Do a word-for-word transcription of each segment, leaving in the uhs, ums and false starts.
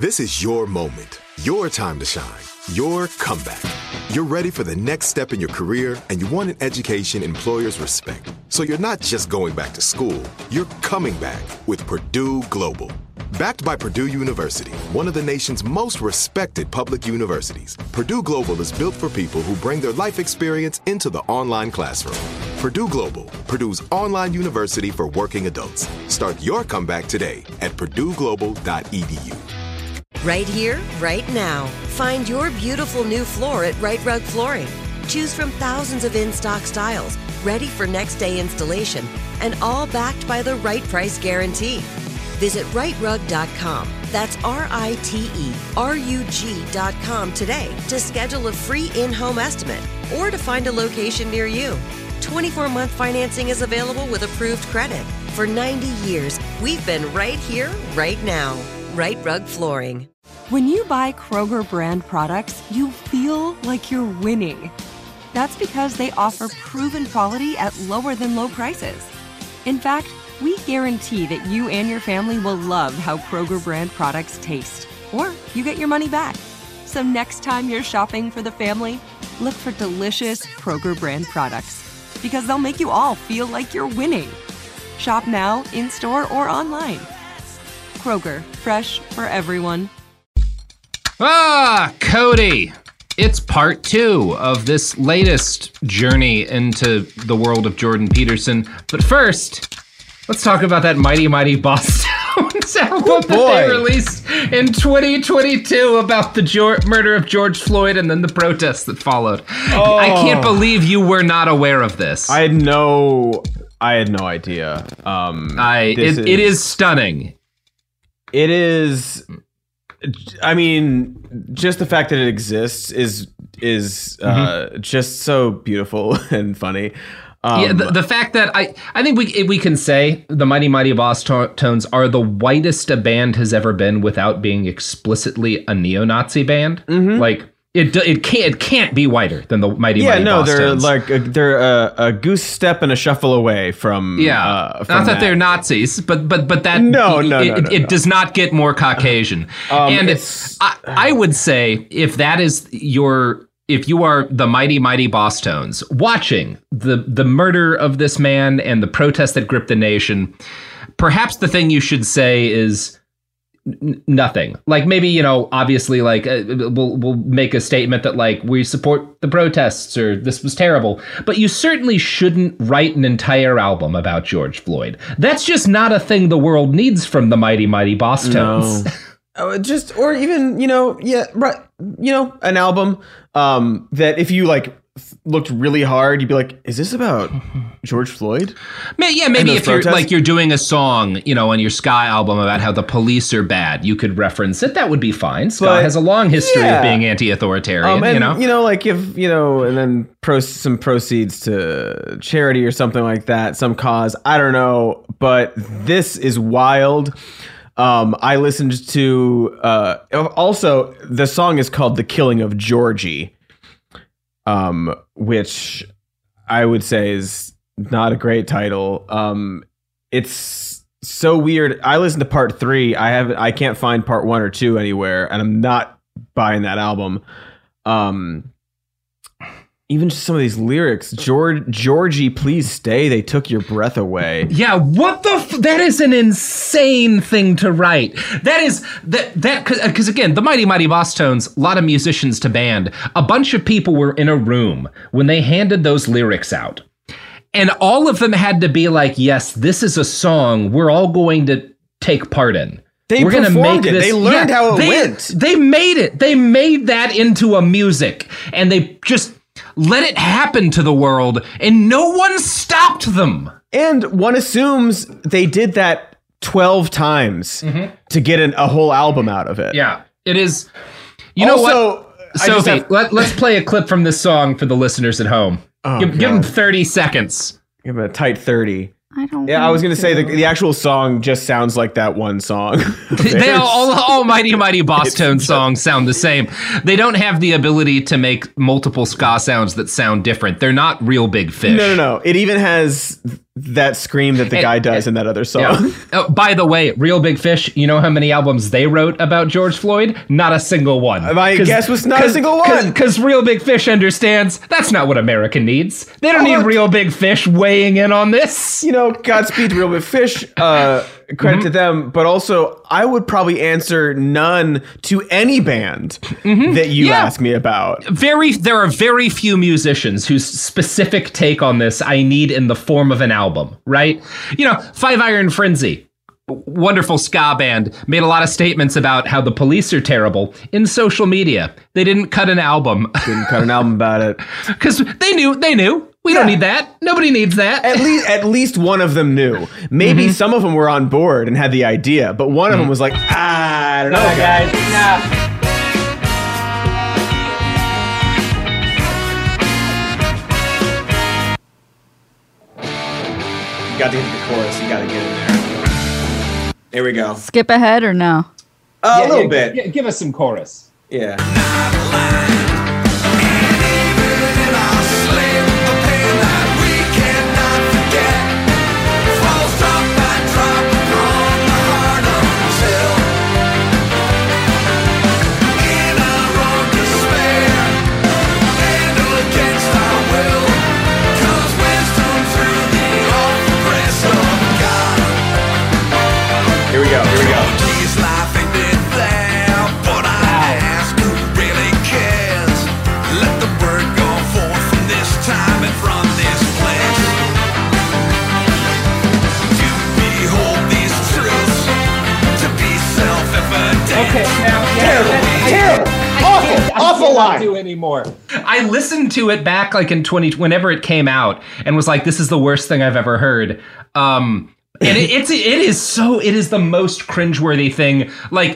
This is your moment, your time to shine, your comeback. You're ready for the next step in your career, and you want an education employers respect. So you're not just going back to school, you're coming back with Purdue Global. Backed by Purdue University, one of the nation's most respected public universities, Purdue Global is built for people who bring their life experience into the online classroom. Purdue Global, Purdue's online university for working adults. Start your comeback today at purdue global dot e d u. Right here, right now. Find your beautiful new floor at Rite Rug Flooring. Choose from thousands of in-stock styles, ready for next day installation, and all backed by the right price guarantee. Visit rite rug dot com. That's R I T E R U G dot com today to schedule a free in-home estimate or to find a location near you. twenty-four month financing is available with approved credit. For ninety years, we've been right here, right now. Rite Rug Flooring. When you buy Kroger brand products, you feel like you're winning. That's because they offer proven quality at lower than low prices. In fact, we guarantee that you and your family will love how Kroger brand products taste, or you get your money back. So next time you're shopping for the family, look for delicious Kroger brand products, because they'll make you all feel like you're winning. Shop now, in-store, or online. Kroger, fresh for everyone. Ah, Cody. It's part two of this latest journey into the world of Jordan Peterson. But first, let's talk about that Mighty Mighty Bosstones album oh, that they released in twenty twenty-two about the jo- murder of George Floyd and then the protests that followed. Oh. I can't believe you were not aware of this. I had no, I had no idea. Um, I it, is, it is stunning. It is. I mean, just the fact that it exists is is uh, mm-hmm. just so beautiful and funny. Um, yeah, the, the fact that I, I think we we can say the Mighty Mighty Bosstones are the whitest a band has ever been without being explicitly a neo-Nazi band. Mm-hmm. Like it it can't it can't be whiter than the Mighty yeah, Mighty no, Bosstones. Yeah, no, they're like a, they're a, a goose step and a shuffle away from. Yeah, uh, from not that, that they're Nazis, but but but that no, no, it, no, it, no, it no. does not get more Caucasian. Um, and it's, I, I would say if that is your. If you are the Mighty Mighty Bosstones watching the the murder of this man and the protests that gripped the nation, perhaps the thing you should say is n- nothing. Like maybe, you know, obviously, like uh, we'll we'll make a statement that like we support the protests or this was terrible. But you certainly shouldn't write an entire album about George Floyd. That's just not a thing the world needs from the Mighty Mighty Bosstones. No. Oh, just or even, you know, yeah, right. You know, an album um, that if you like looked really hard, you'd be like, is this about George Floyd? Yeah, maybe if protests? you're like you're doing a song, you know, on your Ska album about how the police are bad, you could reference it. That would be fine. Ska but, has a long history yeah. of being anti-authoritarian, um, and, you know? You know, like if, you know, and then pro- some proceeds to charity or something like that, some cause, I don't know, but this is wild. Um, I listened to, uh, also the song is called The Killing of Georgie, um, which I would say is not a great title. Um, it's so weird. I listened to part three. I haven't, I can't find part one or two anywhere, and I'm not buying that album. Um, Even just some of these lyrics, George, Georgie, please stay. They took your breath away. Yeah, what the? F- that is an insane thing to write. That is that that because again, the Mighty Mighty Bosstones, a lot of musicians to band. A bunch of people were in a room when they handed those lyrics out, and all of them had to be like, "Yes, this is a song we're all going to take part in." They We're performed gonna make it. This, they learned yeah, how it they, went. They made it. They made that into a music, and they just. Let it happen to the world, and no one stopped them. And one assumes they did that twelve times mm-hmm. to get an, a whole album out of it. Yeah, it is. You also, know what, Sophie? Have... Let, let's play a clip from this song for the listeners at home. Oh, give, give them thirty seconds. Give them a tight thirty. I don't. Yeah, I was gonna to. say the the actual song just sounds like that one song. They all, all, all Mighty Mighty Bosstones songs sound the same. They don't have the ability to make multiple ska sounds that sound different. They're not Real Big Fish. No, no, no. It even has that scream that the and, guy does and, in that other song. Yeah. Oh, by the way, Real Big Fish, you know how many albums they wrote about George Floyd? Not a single one. My guess was not a single one. Because Real Big Fish understands that's not what America needs. They don't oh, need Real Big Fish weighing in on this. You know, Godspeed Real Big Fish, uh, credit mm-hmm. to them, but also I would probably answer none to any band mm-hmm. that you yeah. ask me about. Very, there are very few musicians whose specific take on this I need in the form of an album, right? You know, Five Iron Frenzy, wonderful ska band, made a lot of statements about how the police are terrible in social media. They didn't cut an album. Didn't cut an album about it. Because they knew, they knew. We yeah. don't need that. Nobody needs that. At least, at least one of them knew. Maybe mm-hmm. some of them were on board and had the idea, but one of mm-hmm. them was like, ah, I don't know, no, guys. Nah. You got to get to the chorus. You got to get in there. Here we go. Skip ahead or no? Uh, yeah, a little yeah, bit. Yeah, give us some chorus. Yeah. Okay, now, terrible, yeah, terrible, I, awful, I awful line. Do anymore. I listened to it back like in twenty whenever it came out and was like, this is the worst thing I've ever heard. Um, and it, it's it is so it is the most cringeworthy thing. Like,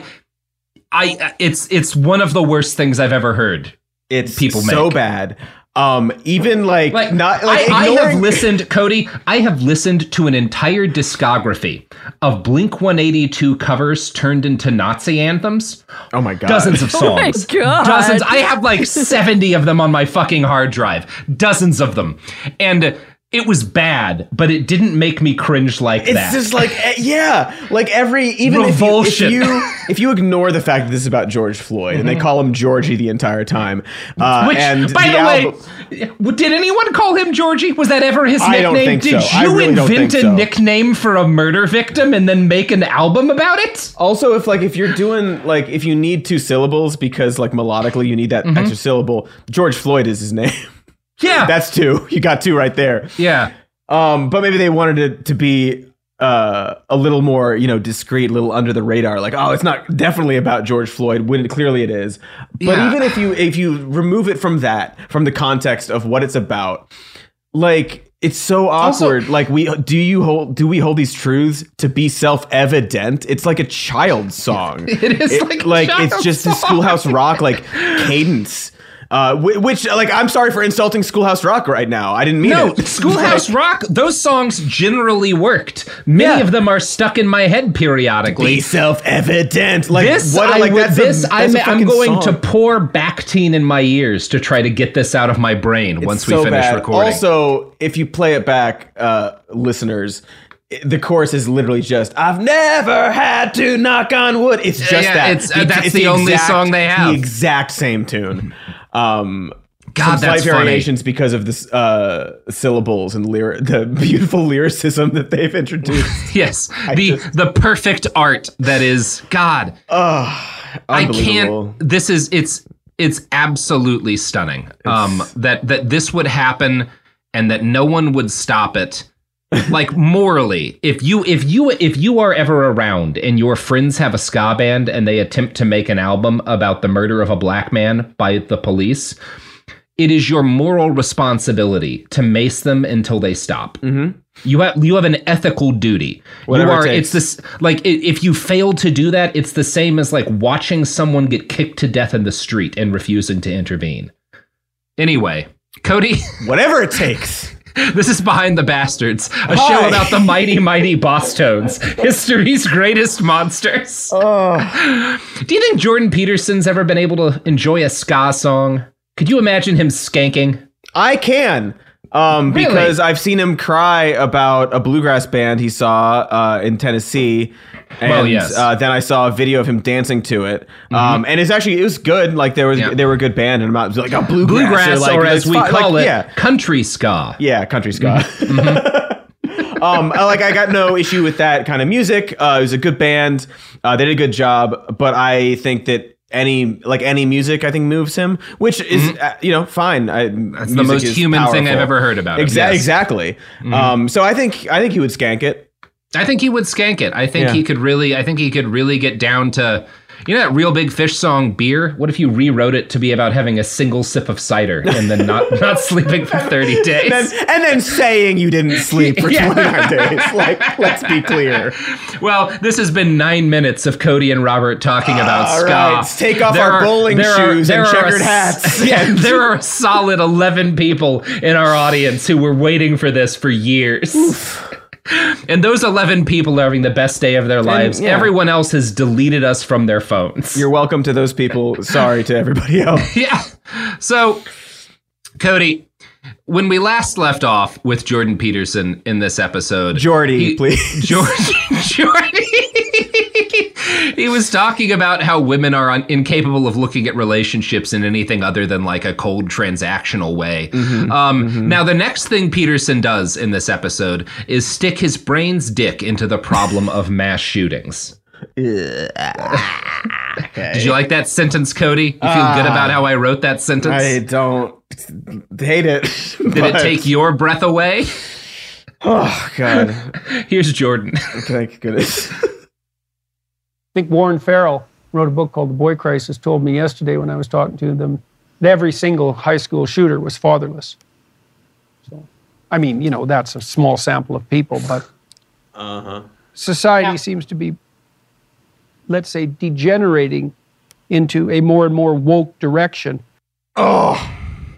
I it's it's one of the worst things I've ever heard. It's people so make. bad. Um, even like, like not like I, ignoring- I have listened, Cody, I have listened to an entire discography of Blink one eighty-two covers turned into Nazi anthems. Oh my God. Dozens of songs. Oh my God. Dozens. I have like seventy of them on my fucking hard drive. Dozens of them. And it was bad, but it didn't make me cringe like it's that. It's just like, yeah, like every, even Revulsion. If you, if you, if you ignore the fact that this is about George Floyd, mm-hmm. and they call him Georgie the entire time. Uh, Which, and by the, the way, album, did anyone call him Georgie? Was that ever his nickname? I don't think did so. you I really don't invent think a so. nickname for a murder victim and then make an album about it? Also, if like, if you're doing, like, if you need two syllables because like melodically you need that mm-hmm. extra syllable, George Floyd is his name. Yeah. That's two. You got two right there. Yeah. Um, but maybe they wanted it to be uh, a little more, you know, discreet, a little under the radar. Like, oh, it's not definitely about George Floyd, when clearly it is. But yeah. even if you if you remove it from that, from the context of what it's about, like, it's so awkward. Also, like, we do you hold do we hold these truths to be self-evident? It's like a child's song. It is it, like a like child's it's just song. a Schoolhouse Rock like cadence. Uh, which, like, I'm sorry for insulting Schoolhouse Rock right now. I didn't mean no, it. No, Schoolhouse like, Rock, those songs generally worked. Many yeah. of them are stuck in my head periodically. Be self-evident. Like, this, what, I like, would, that's this, a, I'm, that's I'm going song. to pour Bactine in my ears to try to get this out of my brain it's once so we finish bad. recording. Also, if you play it back, uh, listeners, the chorus is literally just, I've never had to knock on wood. It's just yeah, that. It's, uh, that's it's the, the only exact, song they have. The exact same tune. Um... God, Some that's slight variations funny. because of the uh, syllables and lyri- the beautiful lyricism that they've introduced. Yes, I the just, the perfect art that is God. Oh, I can't. This is it's it's absolutely stunning. It's, um, that that this would happen and that no one would stop it. Like, morally, if you if you if you are ever around and your friends have a ska band and they attempt to make an album about the murder of a black man by the police, it is your moral responsibility to mace them until they stop. Mm-hmm. You have you have an ethical duty. Whatever you are. It takes. It's this like if you fail to do that, it's the same as like watching someone get kicked to death in the street and refusing to intervene. Anyway, Cody, whatever it takes. This is Behind the Bastards, a Hi. show about the mighty, mighty Bosstones, history's greatest monsters. Oh. Do you think Jordan Peterson's ever been able to enjoy a ska song? Could you imagine him skanking? I can. Um, Really? Because I've seen him cry about a bluegrass band he saw uh, in Tennessee. And Well, yes. uh, then I saw a video of him dancing to it. Um, and it's actually, it was good. Like there was, Yeah. they were a good band, and I'm not like a bluegrass, Bluegrass, like, or as it's we fi- call like, it, yeah, country ska. yeah, country ska. um, I, like I got no issue with that kind of music. Uh, it was a good band. Uh, they did a good job, but I think that any like any music I think moves him, which is mm-hmm. uh, you know fine. I, That's the most human powerful. thing I've ever heard about. Exa- yes. Exactly. Mm-hmm. Um, so I think I think he would skank it. I think he would skank it. I think Yeah. he could really. I think he could really get down to. You know that Real Big Fish song, Beer? What if you rewrote it to be about having a single sip of cider and then not, not sleeping for thirty days? and, then, and then saying you didn't sleep for Yeah. twenty-nine days. Like, let's be clear. Well, this has been nine minutes of Cody and Robert talking about All ska. right, take off There our are- bowling there are- shoes there and are checkered a- hats. Yeah, there are a solid eleven people in our audience who were waiting for this for years. Oof. And those eleven people are having the best day of their lives. yeah. Everyone else has deleted us from their phones. You're welcome to those people. Sorry to everybody else. Yeah. So, Cody, when we last left off with Jordan Peterson in this episode, Jordy, he, please. George, Jordy. He was talking about how women are un- incapable of looking at relationships in anything other than like a cold transactional way. Mm-hmm, um, mm-hmm. Now, the next thing Peterson does in this episode is stick his brain's dick into the problem of mass shootings. Okay. Did you like that sentence, Cody? You feel uh, good about how I wrote that sentence? I don't hate it. Did but... it take your breath away? Oh, God. Here's Jordan. Thank goodness. I think Warren Farrell wrote a book called The Boy Crisis, told me yesterday when I was talking to them that every single high school shooter was fatherless. So, I mean, you know, that's a small sample of people, but uh-huh. society yeah. seems to be, let's say, degenerating into a more and more woke direction. Oh.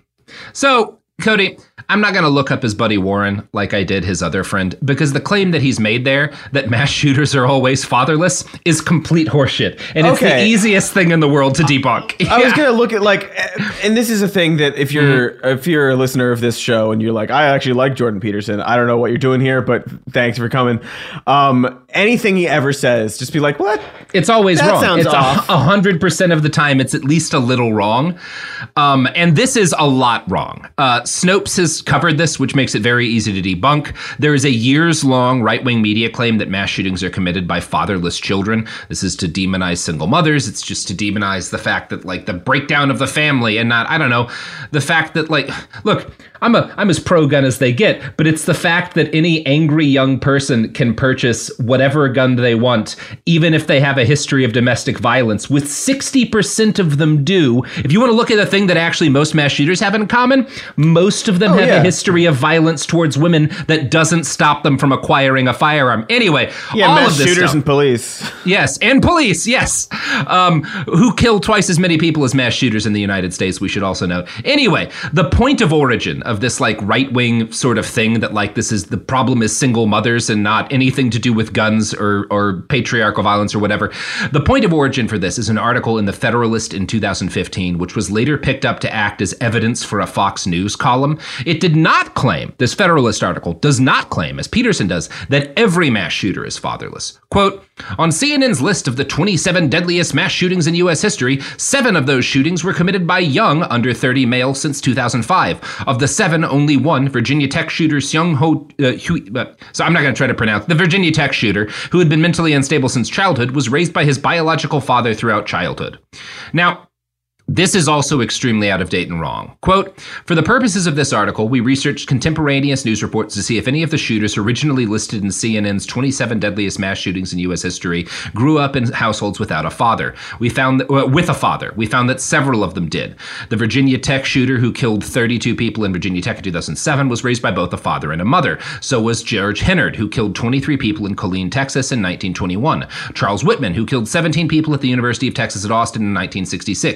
So, Cody, I'm not going to look up his buddy Warren like I did his other friend, because the claim that he's made there, that mass shooters are always fatherless, is complete horseshit. And it's okay. the easiest thing in the world to debunk. I, I yeah. was going to look at like, and this is a thing that if you're mm-hmm. if you're a listener of this show and you're like, I actually like Jordan Peterson, I don't know what you're doing here, but thanks for coming. Um, anything he ever says, just be like, what? It's always that wrong. Sounds it's off. A hundred percent of the time, it's at least a little wrong. Um, and this is a lot wrong. Uh, Snopes has covered this, which makes it very easy to debunk. There is a years-long right-wing media claim that mass shootings are committed by fatherless children. This is to demonize single mothers. It's just to demonize the fact that, like, the breakdown of the family and not, I don't know, the fact that, like, look, I'm a I'm as pro-gun as they get, but it's the fact that any angry young person can purchase whatever gun they want, even if they have a history of domestic violence, with sixty percent of them do. If you want to look at a thing that actually most mass shooters have in common, most of them oh, have yeah. a history of violence towards women that doesn't stop them from acquiring a firearm. Anyway, yeah, all mass of this shooters stuff, and police. Yes, and police, yes, um, who kill twice as many people as mass shooters in the United States, we should also note. Anyway, the point of origin of this like right-wing sort of thing that like this is the problem is single mothers and not anything to do with guns or, or patriarchal violence or whatever. The point of origin for this is an article in The Federalist in two thousand fifteen, which was later picked up to act as evidence for a Fox News column. It did not claim, this Federalist article does not claim, as Peterson does, that every mass shooter is fatherless. Quote, on C N N's list of the twenty-seven deadliest mass shootings in U S history, seven of those shootings were committed by young, under thirty males since two thousand five. Of the seven, only one, Virginia Tech shooter Seung Ho, uh, Hui, uh, so I'm not going to try to pronounce, the Virginia Tech shooter, who had been mentally unstable since childhood, was raised by his biological father throughout childhood. Now, this is also extremely out of date and wrong. Quote, for the purposes of this article, we researched contemporaneous news reports to see if any of the shooters originally listed in C N N's twenty-seven deadliest mass shootings in U S history grew up in households without a father. We found that, uh, with a father. We found that several of them did. The Virginia Tech shooter who killed thirty-two people in Virginia Tech in two thousand seven was raised by both a father and a mother. So was George Hennard, who killed twenty-three people in Killeen, Texas in nineteen twenty-one. Charles Whitman, who killed seventeen people at the University of Texas at Austin in nineteen sixty-six.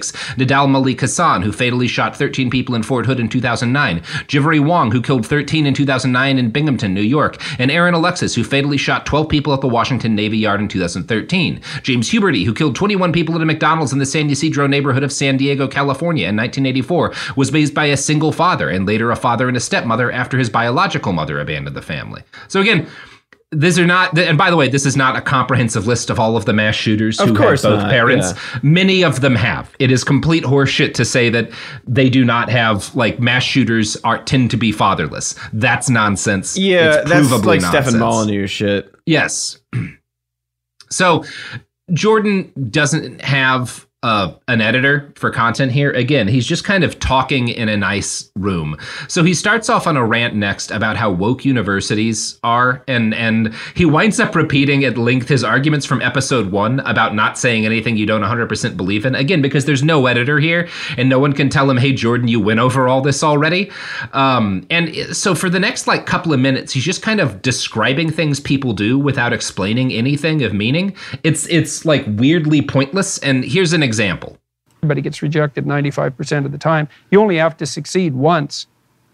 Nidal Malik Hassan, who fatally shot thirteen people in Fort Hood in two thousand nine, Jivery Wong, who killed thirteen in two thousand nine in Binghamton, New York, and Aaron Alexis, who fatally shot twelve people at the Washington Navy Yard in two thousand thirteen. James Huberty, who killed twenty-one people at a McDonald's in the San Ysidro neighborhood of San Diego, California in nineteen eighty-four, was raised by a single father and later a father and a stepmother after his biological mother abandoned the family. So again, these are not, and by the way, this is not a comprehensive list of all of the mass shooters who have both not, parents. Yeah. Many of them have. It is complete horseshit to say that they do not have, like, mass shooters are tend to be fatherless. That's nonsense. Yeah, it's that's like nonsense. Stefan Molyneux shit. Yes. So Jordan doesn't have Uh, an editor for content here. Again, he's just kind of talking in a nice room. So he starts off on a rant next about how woke universities are, and and he winds up repeating at length his arguments from episode one about not saying anything you don't one hundred percent believe in. Again, because there's no editor here, and no one can tell him, hey, Jordan, you went over all this already. Um, and so for the next like couple of minutes, he's just kind of describing things people do without explaining anything of meaning. It's it's like weirdly pointless. And here's an example. Everybody gets rejected ninety-five percent of the time. You only have to succeed once.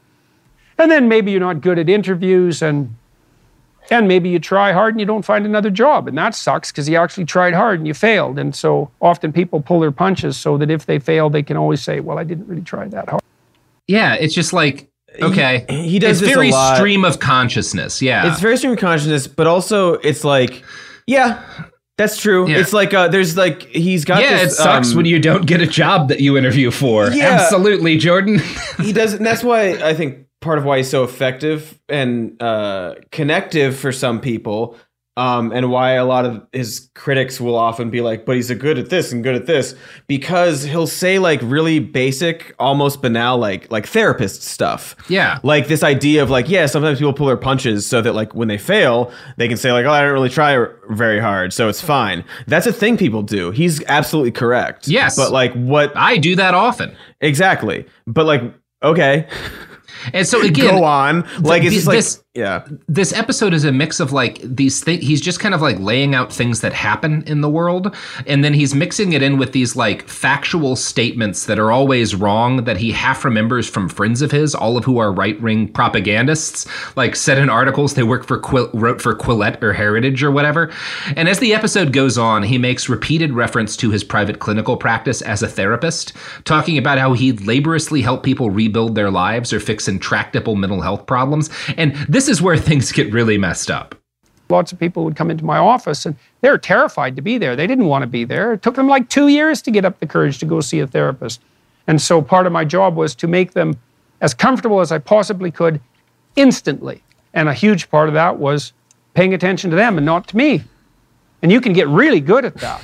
And then maybe you're not good at interviews, and and maybe you try hard and you don't find another job. And that sucks because you actually tried hard and you failed. And so often people pull their punches so that if they fail, they can always say, well, I didn't really try that hard. Yeah, it's just like, okay. He, he does it's this very a lot. stream of consciousness. Yeah. It's very stream of consciousness, but also it's like, yeah, that's true. Yeah. It's like uh, there's like he's got. Yeah, this, it sucks um, when you don't get a job that you interview for. Yeah. Absolutely, Jordan. He does, and that's why I think part of why he's so effective and uh, connective for some people, um, and why a lot of his critics will often be like, "But he's a good at this and good at this," because he'll say like really basic, almost banal, like like therapist stuff. Yeah, like this idea of like, yeah, sometimes people pull their punches so that like when they fail, they can say like, "Oh, I didn't really try very hard, so it's fine." That's a thing people do. He's absolutely correct. Yes, but like what I do that often. Exactly, but like okay. And so again, go on. Like it's th- just like this, yeah. This episode is a mix of like these things. He's just kind of like laying out things that happen in the world, and then he's mixing it in with these like factual statements that are always wrong that he half remembers from friends of his, all of who are right wing propagandists, like said in articles they work for Quil- wrote for Quillette or Heritage or whatever. And as the episode goes on, he makes repeated reference to his private clinical practice as a therapist, talking about how he laboriously helped people rebuild their lives or fix intractable mental health problems. And this is where things get really messed up. Lots of people would come into my office and they were terrified to be there. They didn't want to be there. It took them like two years to get up the courage to go see a therapist. And so part of my job was to make them as comfortable as I possibly could instantly. And a huge part of that was paying attention to them and not to me. And you can get really good at that.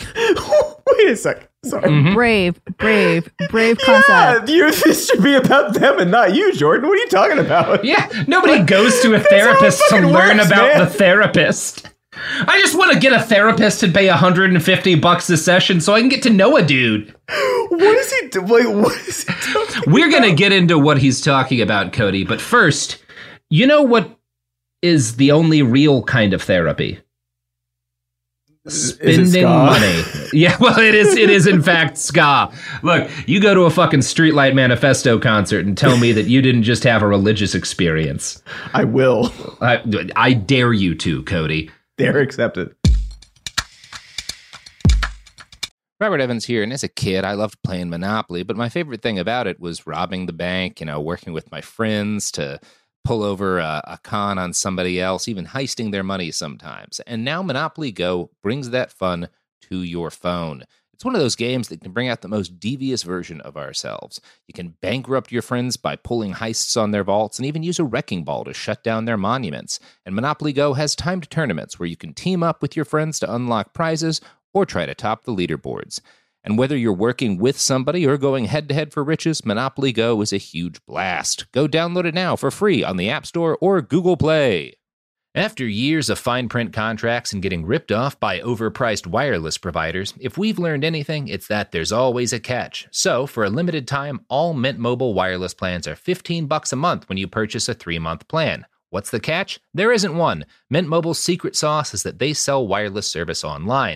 Wait a second. Sorry. Mm-hmm. Brave, brave, brave concept. Yeah, you, this should be about them and not you, Jordan. What are you talking about? Yeah, nobody goes to a therapist to learn works, about man. the therapist. I just want to get a therapist and pay one hundred fifty bucks a session so I can get to know a dude. What is he doing? Like, what is he talking We're about? going to get into what he's talking about, Cody. But first, you know what is the only real kind of therapy? Spending money. Yeah, well, it is. It is in fact ska. Look, you go to a fucking Streetlight Manifesto concert and tell me that you didn't just have a religious experience. I will. I, I dare you to, Cody. Dare accepted. Robert Evans here, and as a kid, I loved playing Monopoly, but my favorite thing about it was robbing the bank, you know, working with my friends to pull over a, a con on somebody else, even heisting their money sometimes. And now Monopoly Go brings that fun to your phone. It's one of those games that can bring out the most devious version of ourselves. You can bankrupt your friends by pulling heists on their vaults and even use a wrecking ball to shut down their monuments. And Monopoly Go has timed tournaments where you can team up with your friends to unlock prizes or try to top the leaderboards. And whether you're working with somebody or going head-to-head for riches, Monopoly Go is a huge blast. Go download it now for free on the App Store or Google Play. After years of fine print contracts and getting ripped off by overpriced wireless providers, if we've learned anything, it's that there's always a catch. So, for a limited time, all Mint Mobile wireless plans are fifteen bucks a month when you purchase a three-month plan. What's the catch? There isn't one. Mint Mobile's secret sauce is that they sell wireless service online.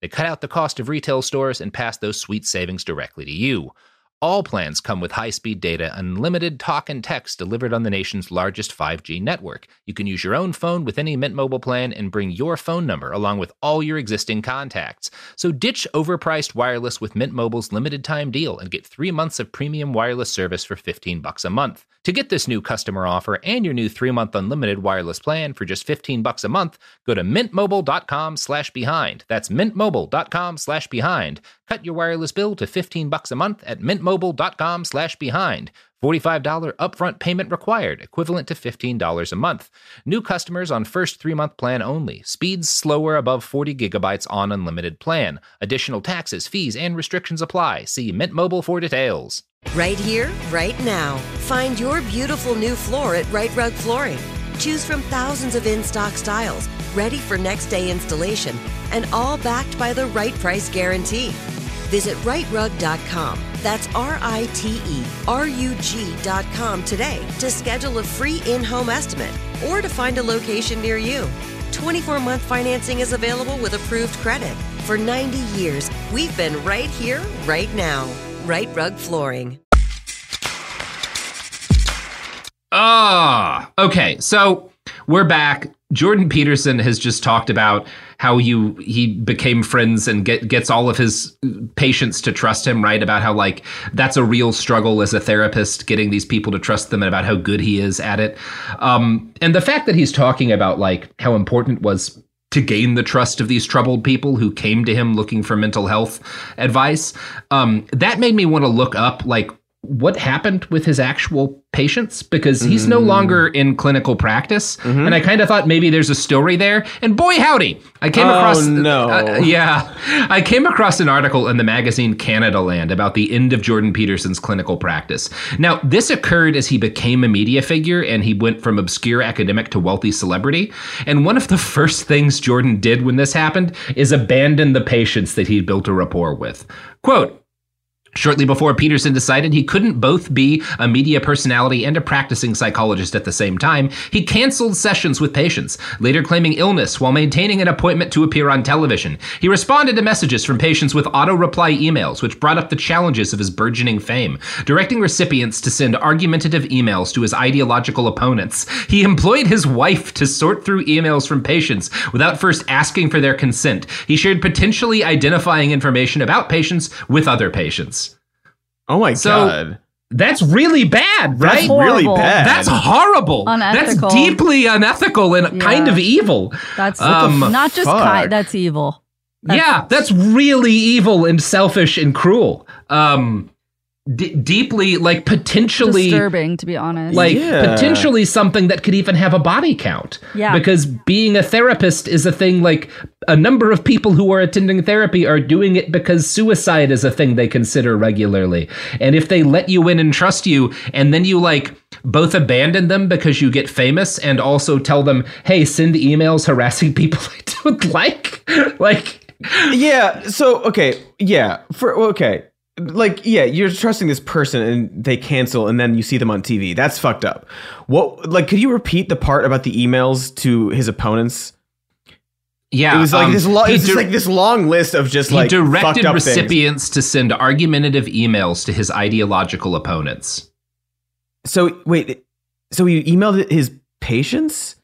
They cut out the cost of retail stores and pass those sweet savings directly to you. All plans come with high-speed data, unlimited talk and text delivered on the nation's largest five G network. You can use your own phone with any Mint Mobile plan and bring your phone number along with all your existing contacts. So ditch overpriced wireless with Mint Mobile's limited-time deal and get three months of premium wireless service for fifteen bucks a month. To get this new customer offer and your new three-month unlimited wireless plan for just fifteen bucks a month, go to mintmobile.com slash behind. That's mintmobile.com slash behind. Cut your wireless bill to fifteen bucks a month at mintmobile.com slash behind. forty-five dollars upfront payment required, equivalent to fifteen dollars a month. New customers on first three-month plan only. Speeds slower above forty gigabytes on unlimited plan. Additional taxes, fees, and restrictions apply. See Mint Mobile for details. Right here, right now. Find your beautiful new floor at Right Rug Flooring. Choose from thousands of in-stock styles, ready for next day installation, and all backed by the right price guarantee. Visit right rug dot com. That's R I T E R U G dot com today to schedule a free in-home estimate or to find a location near you. twenty-four month financing is available with approved credit. For ninety years, we've been right here, right now. Right Rug Flooring. Ah, okay. So we're back. Jordan Peterson has just talked about how you he became friends and get, gets all of his patients to trust him, right? About how, like, that's a real struggle as a therapist, getting these people to trust them, and about how good he is at it. Um, and the fact that he's talking about, like, how important it was to gain the trust of these troubled people who came to him looking for mental health advice, um, that made me want to look up, like, what happened with his actual patients, because he's mm. no longer in clinical practice. Mm-hmm. And I kind of thought maybe there's a story there. And boy, howdy, I came oh, across, no. uh, yeah, I came across an article in the magazine Canada Land about the end of Jordan Peterson's clinical practice. Now, this occurred as he became a media figure and he went from obscure academic to wealthy celebrity. And one of the first things Jordan did when this happened is abandon the patients that he'd built a rapport with. Quote, shortly before Peterson decided he couldn't both be a media personality and a practicing psychologist at the same time, he canceled sessions with patients, later claiming illness while maintaining an appointment to appear on television. He responded to messages from patients with auto-reply emails, which brought up the challenges of his burgeoning fame, directing recipients to send argumentative emails to his ideological opponents. He employed his wife to sort through emails from patients without first asking for their consent. He shared potentially identifying information about patients with other patients. Oh my so, God. That's really bad, right? That's really bad. That's horrible. Unethical. That's deeply unethical and yeah. kind of evil. That's um, not just kind, that's evil. That's, yeah, that's really evil and selfish and cruel. Um, d- deeply, like, potentially disturbing, to be honest. Like, yeah. potentially something that could even have a body count. Yeah. Because being a therapist is a thing, like, a number of people who are attending therapy are doing it because suicide is a thing they consider regularly. And if they let you in and trust you, and then you, like, both abandon them because you get famous and also tell them, hey, send emails harassing people I don't like, like... Yeah, so, okay, yeah, for okay. Like, yeah, you're trusting this person and they cancel and then you see them on T V. That's fucked up. What, like, could you repeat the part about the emails to his opponents? Yeah, it was like um, this. Lo- it was di- just like this long list of just he like directed fucked up recipients things. to send argumentative emails to his ideological opponents. So wait, so he emailed his patients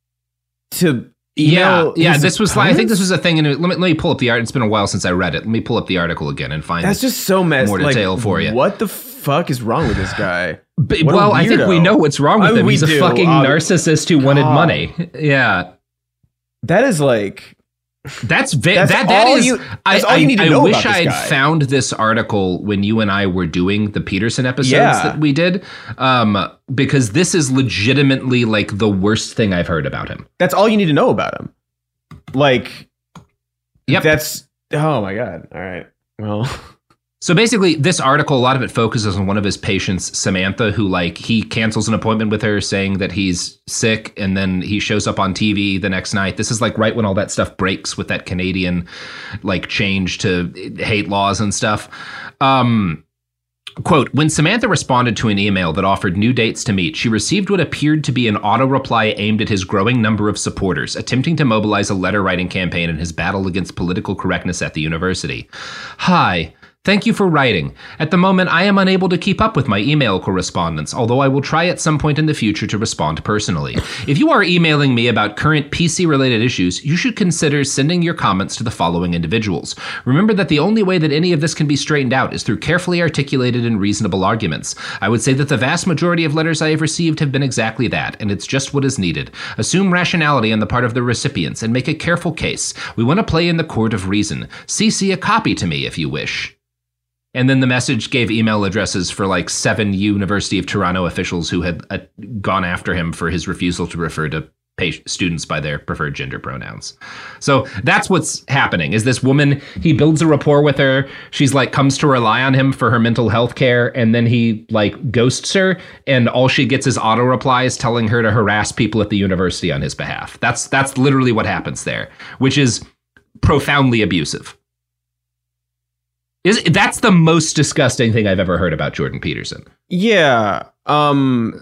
to email. Yeah, yeah. his This was opponents? like, I think this was a thing. And let me let me pull up the art. It's been a while since I read it. Let me pull up the article again and find. That's just so messed. More detail like, for you. What the fuck is wrong with this guy? But, well, I think we know what's wrong with I mean, him. we He's a do. fucking Uh, narcissist who wanted God. money. Yeah. That is like. That's va- That's that that all is. you- that's I, all you need to I, know I wish about this I'd guy. found this article when you and I were doing the Peterson episodes Yeah. that we did, um, because this is legitimately like the worst thing I've heard about him. That's all you need to know about him. Like. Yep. That's. Oh my God. All right. Well. So basically, this article, a lot of it focuses on one of his patients, Samantha, who, like, he cancels an appointment with her saying that he's sick, and then he shows up on T V the next night. This is, like, right when all that stuff breaks with that Canadian, like, change to hate laws and stuff. Um, Quote, when Samantha responded to an email that offered new dates to meet, she received what appeared to be an auto-reply aimed at his growing number of supporters, attempting to mobilize a letter-writing campaign in his battle against political correctness at the university. Hi. Thank you for writing. At the moment, I am unable to keep up with my email correspondence, although I will try at some point in the future to respond personally. If you are emailing me about current P C-related issues, you should consider sending your comments to the following individuals. Remember that the only way that any of this can be straightened out is through carefully articulated and reasonable arguments. I would say that the vast majority of letters I have received have been exactly that, and it's just what is needed. Assume rationality on the part of the recipients and make a careful case. We want to play in the court of reason. C C a copy to me if you wish. And then the message gave email addresses for like seven University of Toronto officials who had uh, gone after him for his refusal to refer to patient, students by their preferred gender pronouns. So that's what's happening is this woman, he builds a rapport with her. She's like, comes to rely on him for her mental health care. And then he like ghosts her. And all she gets is auto replies telling her to harass people at the university on his behalf. That's that's literally what happens there, which is profoundly abusive. Is, that's the most disgusting thing I've ever heard about Jordan Peterson. Yeah. Um,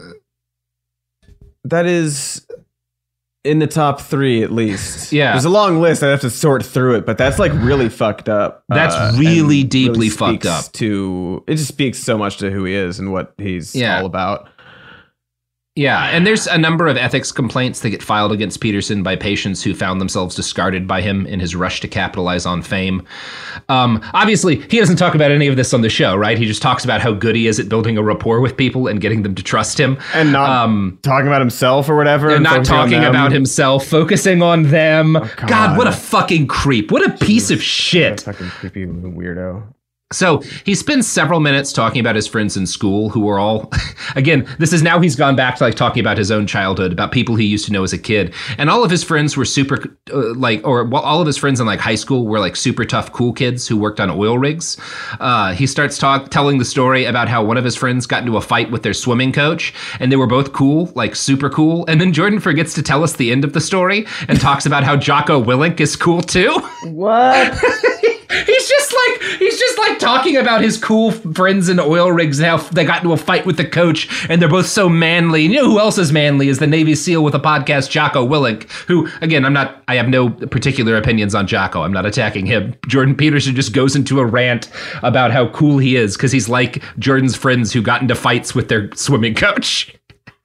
that is in the top three, at least. Yeah. There's a long list. I have to sort through it, but that's like really fucked up. That's uh, really deeply really fucked up. To, it just speaks so much to who he is and what he's yeah. all about. Yeah, and there's a number of ethics complaints that get filed against Peterson by patients who found themselves discarded by him in his rush to capitalize on fame. Um, obviously, he doesn't talk about any of this on the show, right? He just talks about how good he is at building a rapport with people and getting them to trust him. And not um, talking about himself or whatever. And, and not talking about them. himself, focusing on them. Oh, God. God, what a fucking creep. What a Jeez. piece of shit. What a fucking creepy weirdo. So he spends several minutes talking about his friends in school who were all, again, this is now he's gone back to like talking about his own childhood, about people he used to know as a kid. And all of his friends were super uh, like, or well, all of his friends in like high school were like super tough, cool kids who worked on oil rigs. Uh, he starts talk, telling the story about how one of his friends got into a fight with their swimming coach and they were both cool, like super cool. And then Jordan forgets to tell us the end of the story and talks about how Jocko Willink is cool too. What? He's just like, he's just like talking about his cool friends in oil rigs and how they got into a fight with the coach and they're both so manly. And you know who else is manly is the Navy SEAL with a podcast, Jocko Willink, who, again, I'm not, I have no particular opinions on Jocko. I'm not attacking him. Jordan Peterson just goes into a rant about how cool he is because he's like Jordan's friends who got into fights with their swimming coach.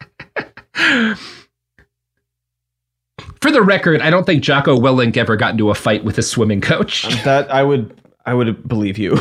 For the record, I don't think Jocko Willink ever got into a fight with a swimming coach. That I would, I would believe you.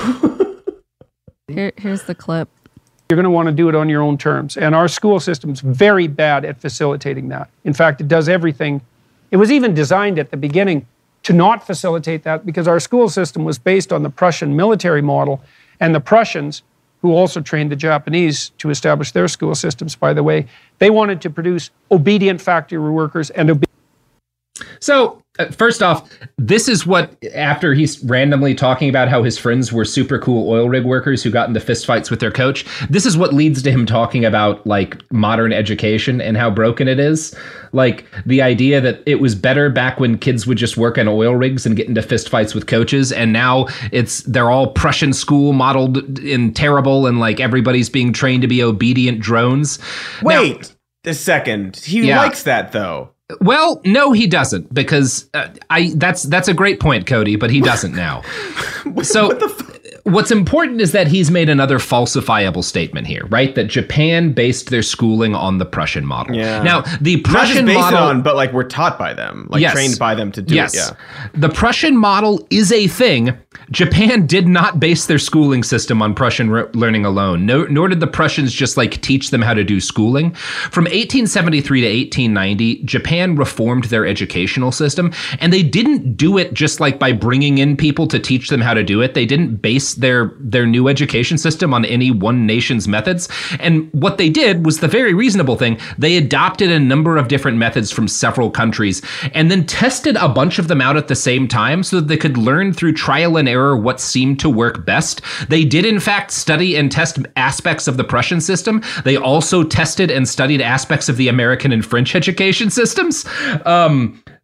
Here, here's the clip. You're going to want to do it on your own terms. And our school system's very bad at facilitating that. In fact, it does everything. It was even designed at the beginning to not facilitate that because our school system was based on the Prussian military model. And the Prussians, who also trained the Japanese to establish their school systems, by the way, they wanted to produce obedient factory workers and obedient. So, uh, first off, this is what, after he's randomly talking about how his friends were super cool oil rig workers who got into fistfights with their coach, this is what leads to him talking about, like, modern education and how broken it is. Like, the idea that it was better back when kids would just work on oil rigs and get into fistfights with coaches, and now it's they're all Prussian school modeled and terrible, and, like, everybody's being trained to be obedient drones. Wait now, a second. He yeah. likes that, though. Well, no, he doesn't, because uh, I that's that's a great point, Cody, but he doesn't now. So what the f- what's important is that he's made another falsifiable statement here, right? That Japan based their schooling on the Prussian model. Yeah. Now, the Prussian Not just based model, it on, but like we're taught by them, like yes. trained by them to do yes. it. Yeah. The Prussian model is a thing. Japan did not base their schooling system on Prussian re- learning alone, no, nor did the Prussians just like teach them how to do schooling. From eighteen seventy-three to eighteen ninety, Japan reformed their educational system, and they didn't do it just like by bringing in people to teach them how to do it. They didn't base their their new education system on any one nation's methods. And what they did was the very reasonable thing. They adopted a number of different methods from several countries and then tested a bunch of them out at the same time so that they could learn through trial and error what seemed to work best. They did, in fact, study and test aspects of the Prussian system. They also tested and studied aspects of the American and French education systems. Um,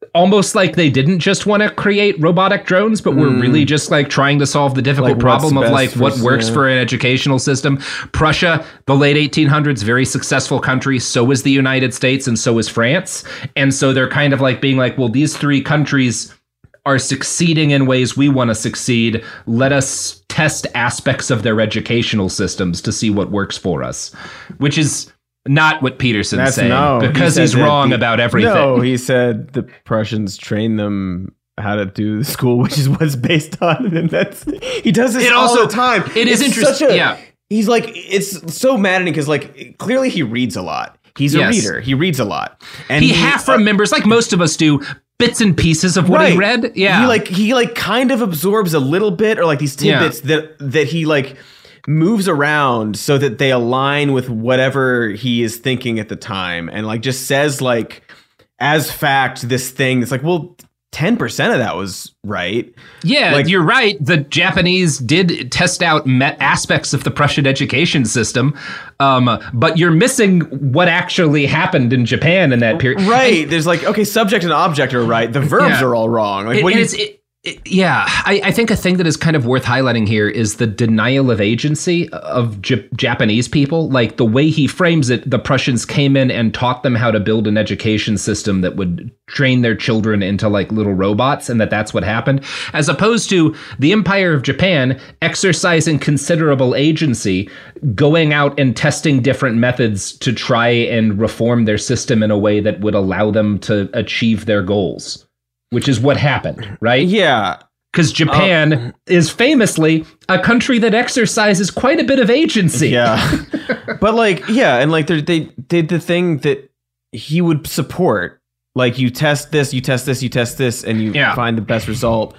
almost like they didn't just want to create robotic drones, but were Mm. really just like trying to solve the difficult Like, what's problem of best like for- what works yeah. for an educational system. Prussia, the late eighteen hundreds, very successful country. So is the United States and so is France. And so they're kind of like being like, well, these three countries are succeeding in ways we want to succeed. Let us test aspects of their educational systems to see what works for us, which is not what Peterson's That's saying, no. he because said he's that wrong the- about everything. No, he said the Prussians trained them how to do the school, which is what's based on. And that's he does this It all also- the time. it is It's interesting- such a- yeah. He's like, it's so maddening because like clearly he reads a lot. He's a Yes. reader. He reads a lot. And he half remembers, like most of us do, bits and pieces of what he read. Yeah. He like he like kind of absorbs a little bit, or like these tidbits that that he like moves around so that they align with whatever he is thinking at the time, and like just says like as fact this thing. It's like, well, ten percent of that was right. Yeah, Like- you're right. The Japanese did test out met aspects of the Prussian education system, um, but you're missing what actually happened in Japan in that period. Right. There's like, okay, subject and object are right. The verbs Yeah. are all wrong. Like, It- what do and you it's, it, it- yeah, I, I think a thing that is kind of worth highlighting here is the denial of agency of J- Japanese people. Like the way he frames it, the Prussians came in and taught them how to build an education system that would train their children into like little robots, and that that's what happened, as opposed to the Empire of Japan exercising considerable agency, going out and testing different methods to try and reform their system in a way that would allow them to achieve their goals. Which is what happened, right? Yeah. Because Japan uh, is famously a country that exercises quite a bit of agency. Yeah. But like, yeah, and like they they did the thing that he would support. Like you test this, you test this, you test this, and you Yeah. find the best result.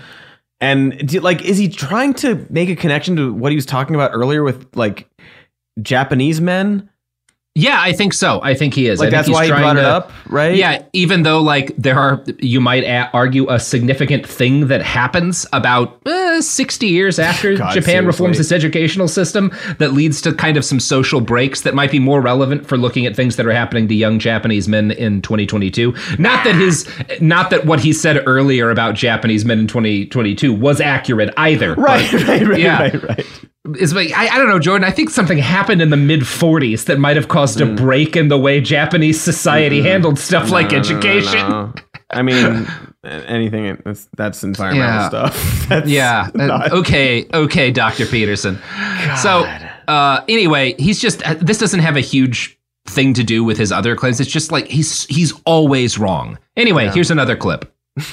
And do- like, is he trying to make a connection to what he was talking about earlier with like Japanese men? Yeah, I think so. I think he is. Like I think that's he's why he trying brought it to- up, right? Yeah, even though like there are, you might a- argue, a significant thing that happens about uh, sixty years after God, Japan reforms seriously. its educational system that leads to kind of some social breaks that might be more relevant for looking at things that are happening to young Japanese men in twenty twenty-two. Not that his, not that what he said earlier about Japanese men in twenty twenty-two was accurate either. Right, but, right, right, yeah. right, right. It's like, I, I don't know, Jordan. I think something happened in the mid forties that might have caused a break in the way Japanese society handled stuff like No, no, no, education. no. I mean, anything that's, that's environmental Yeah. stuff. That's Yeah. Uh, not- okay. Okay, Doctor Peterson. So, uh, anyway, he's just, uh, this doesn't have a huge thing to do with his other claims. It's just like he's he's always wrong. Anyway, Yeah. here's another clip.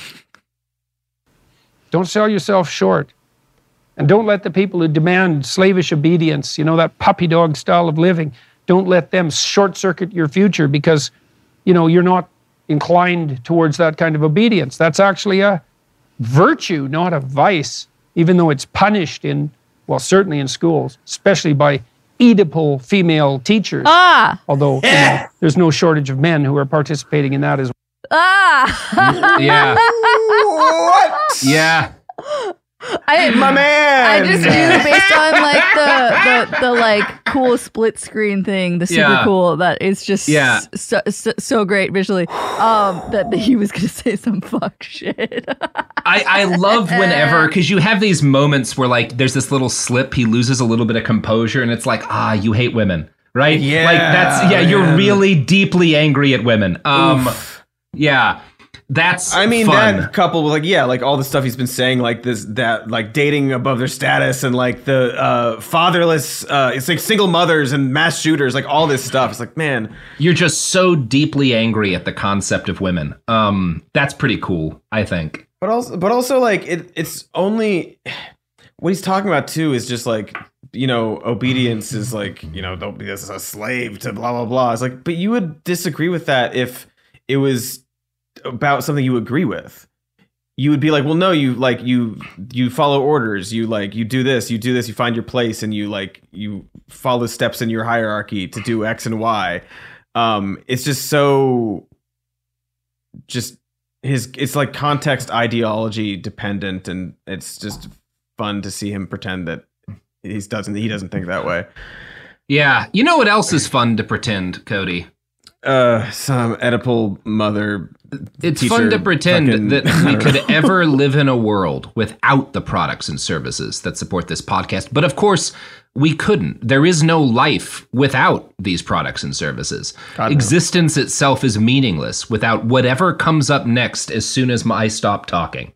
Don't sell yourself short. And don't let the people who demand slavish obedience, you know, that puppy dog style of living, don't let them short circuit your future because, you know, you're not inclined towards that kind of obedience. That's actually a virtue, not a vice, even though it's punished in, well, certainly in schools, especially by Oedipal female teachers. Ah! Although you know, there's no shortage of men who are participating in that as well. Ah! Yeah. What? Yeah. I, My man. I just knew based on like the, the, the like cool split screen thing, the super Yeah. cool, that it's just Yeah. so, so, so great visually, um, that, that he was going to say some fuck shit. I, I love whenever, because you have these moments where like there's this little slip, he loses a little bit of composure, and it's like, ah, you hate women, right? Yeah, like that's yeah, you're man. really deeply angry at women. Um, yeah, that's I mean, fun. that coupled with like, yeah, like all the stuff he's been saying, like this, that, like dating above their status and like the uh, fatherless, uh, it's like single mothers and mass shooters, like all this stuff. It's like, man, You're just so deeply angry at the concept of women. Um, that's pretty cool, I think. but also, but also like it, it's only what he's talking about too is just like, you know, obedience is like, you know, don't be a slave to blah, blah, blah. It's like, but you would disagree with that if it was about something you agree with. You would be like, well, no, you like you you follow orders, you like you do this, you do this, you find your place, and you like you follow steps in your hierarchy to do X and Y. Um, it's just so just his it's like context ideology dependent, and it's just fun to see him pretend that he doesn't he doesn't think that way. Yeah, you know what else is fun to pretend, Cody? uh, some Oedipal mother. It's teacher fun to pretend fucking- that I we don't could know. ever live in a world without the products and services that support this podcast. But of course, we couldn't. There is no life without these products and services. God, no. Existence itself is meaningless without whatever comes up next as soon as I stop talking.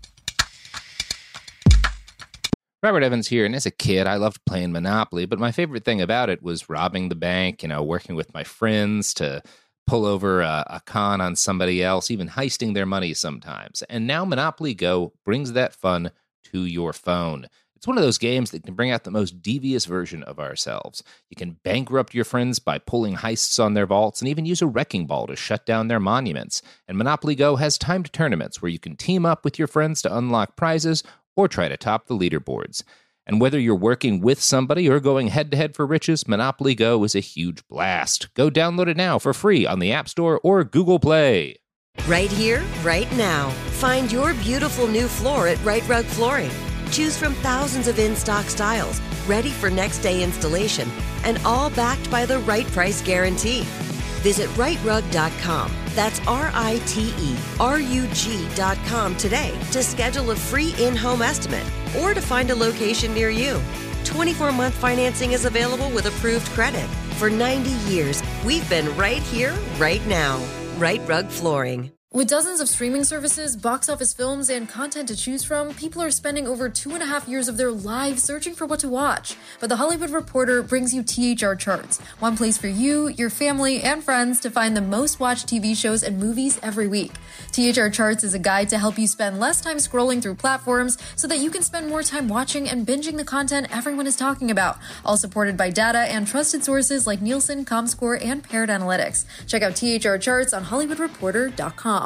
Robert Evans here, and as a kid, I loved playing Monopoly, but my favorite thing about it was robbing the bank, you know, working with my friends to pull over a, a con on somebody else, even heisting their money sometimes. And now Monopoly Go brings that fun to your phone. It's one of those games that can bring out the most devious version of ourselves. You can bankrupt your friends by pulling heists on their vaults and even use a wrecking ball to shut down their monuments. And Monopoly Go has timed tournaments where you can team up with your friends to unlock prizes or try to top the leaderboards. And whether you're working with somebody or going head-to-head for riches, Monopoly Go is a huge blast. Go download it now for free on the App Store or Google Play. Right here, right now. Find your beautiful new floor at Right Rug Flooring. Choose from thousands of in-stock styles, ready for next day installation, and all backed by the right price guarantee. Visit right rug dot com. That's R I T E R U G dot com today to schedule a free in-home estimate or to find a location near you. twenty-four month financing is available with approved credit. For ninety years, we've been right here, right now. Right Rug Flooring. With dozens of streaming services, box office films, and content to choose from, people are spending over two and a half years of their lives searching for what to watch. But The Hollywood Reporter brings you T H R Charts, one place for you, your family, and friends to find the most watched T V shows and movies every week. T H R Charts is a guide to help you spend less time scrolling through platforms so that you can spend more time watching and binging the content everyone is talking about, all supported by data and trusted sources like Nielsen, ComScore, and Paired Analytics. Check out T H R Charts on hollywood reporter dot com.